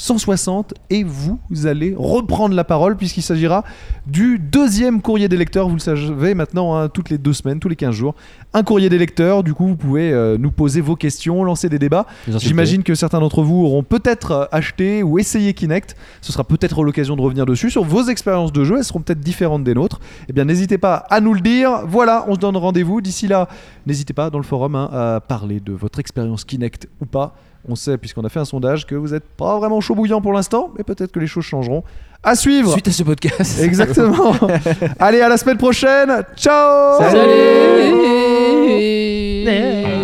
[SPEAKER 1] 160 et vous allez reprendre la parole puisqu'il s'agira du 2e courrier des lecteurs. Vous le savez maintenant, toutes les 2 semaines, tous les 15 jours. Un courrier des lecteurs, du coup vous pouvez nous poser vos questions, lancer des débats. J'imagine que certains d'entre vous auront peut-être acheté ou essayé Kinect. Ce sera peut-être l'occasion de revenir dessus sur vos expériences de jeu. Elles seront peut-être différentes des nôtres. Eh bien n'hésitez pas à nous le dire. Voilà, on se donne rendez-vous. D'ici là, n'hésitez pas dans le forum à parler de votre expérience Kinect ou pas. On sait, puisqu'on a fait un sondage, que vous n'êtes pas vraiment chaud bouillant pour l'instant, mais peut-être que les choses changeront. À suivre
[SPEAKER 2] suite à ce podcast.
[SPEAKER 1] Exactement. Allez, à la semaine prochaine. Ciao.
[SPEAKER 2] Salut.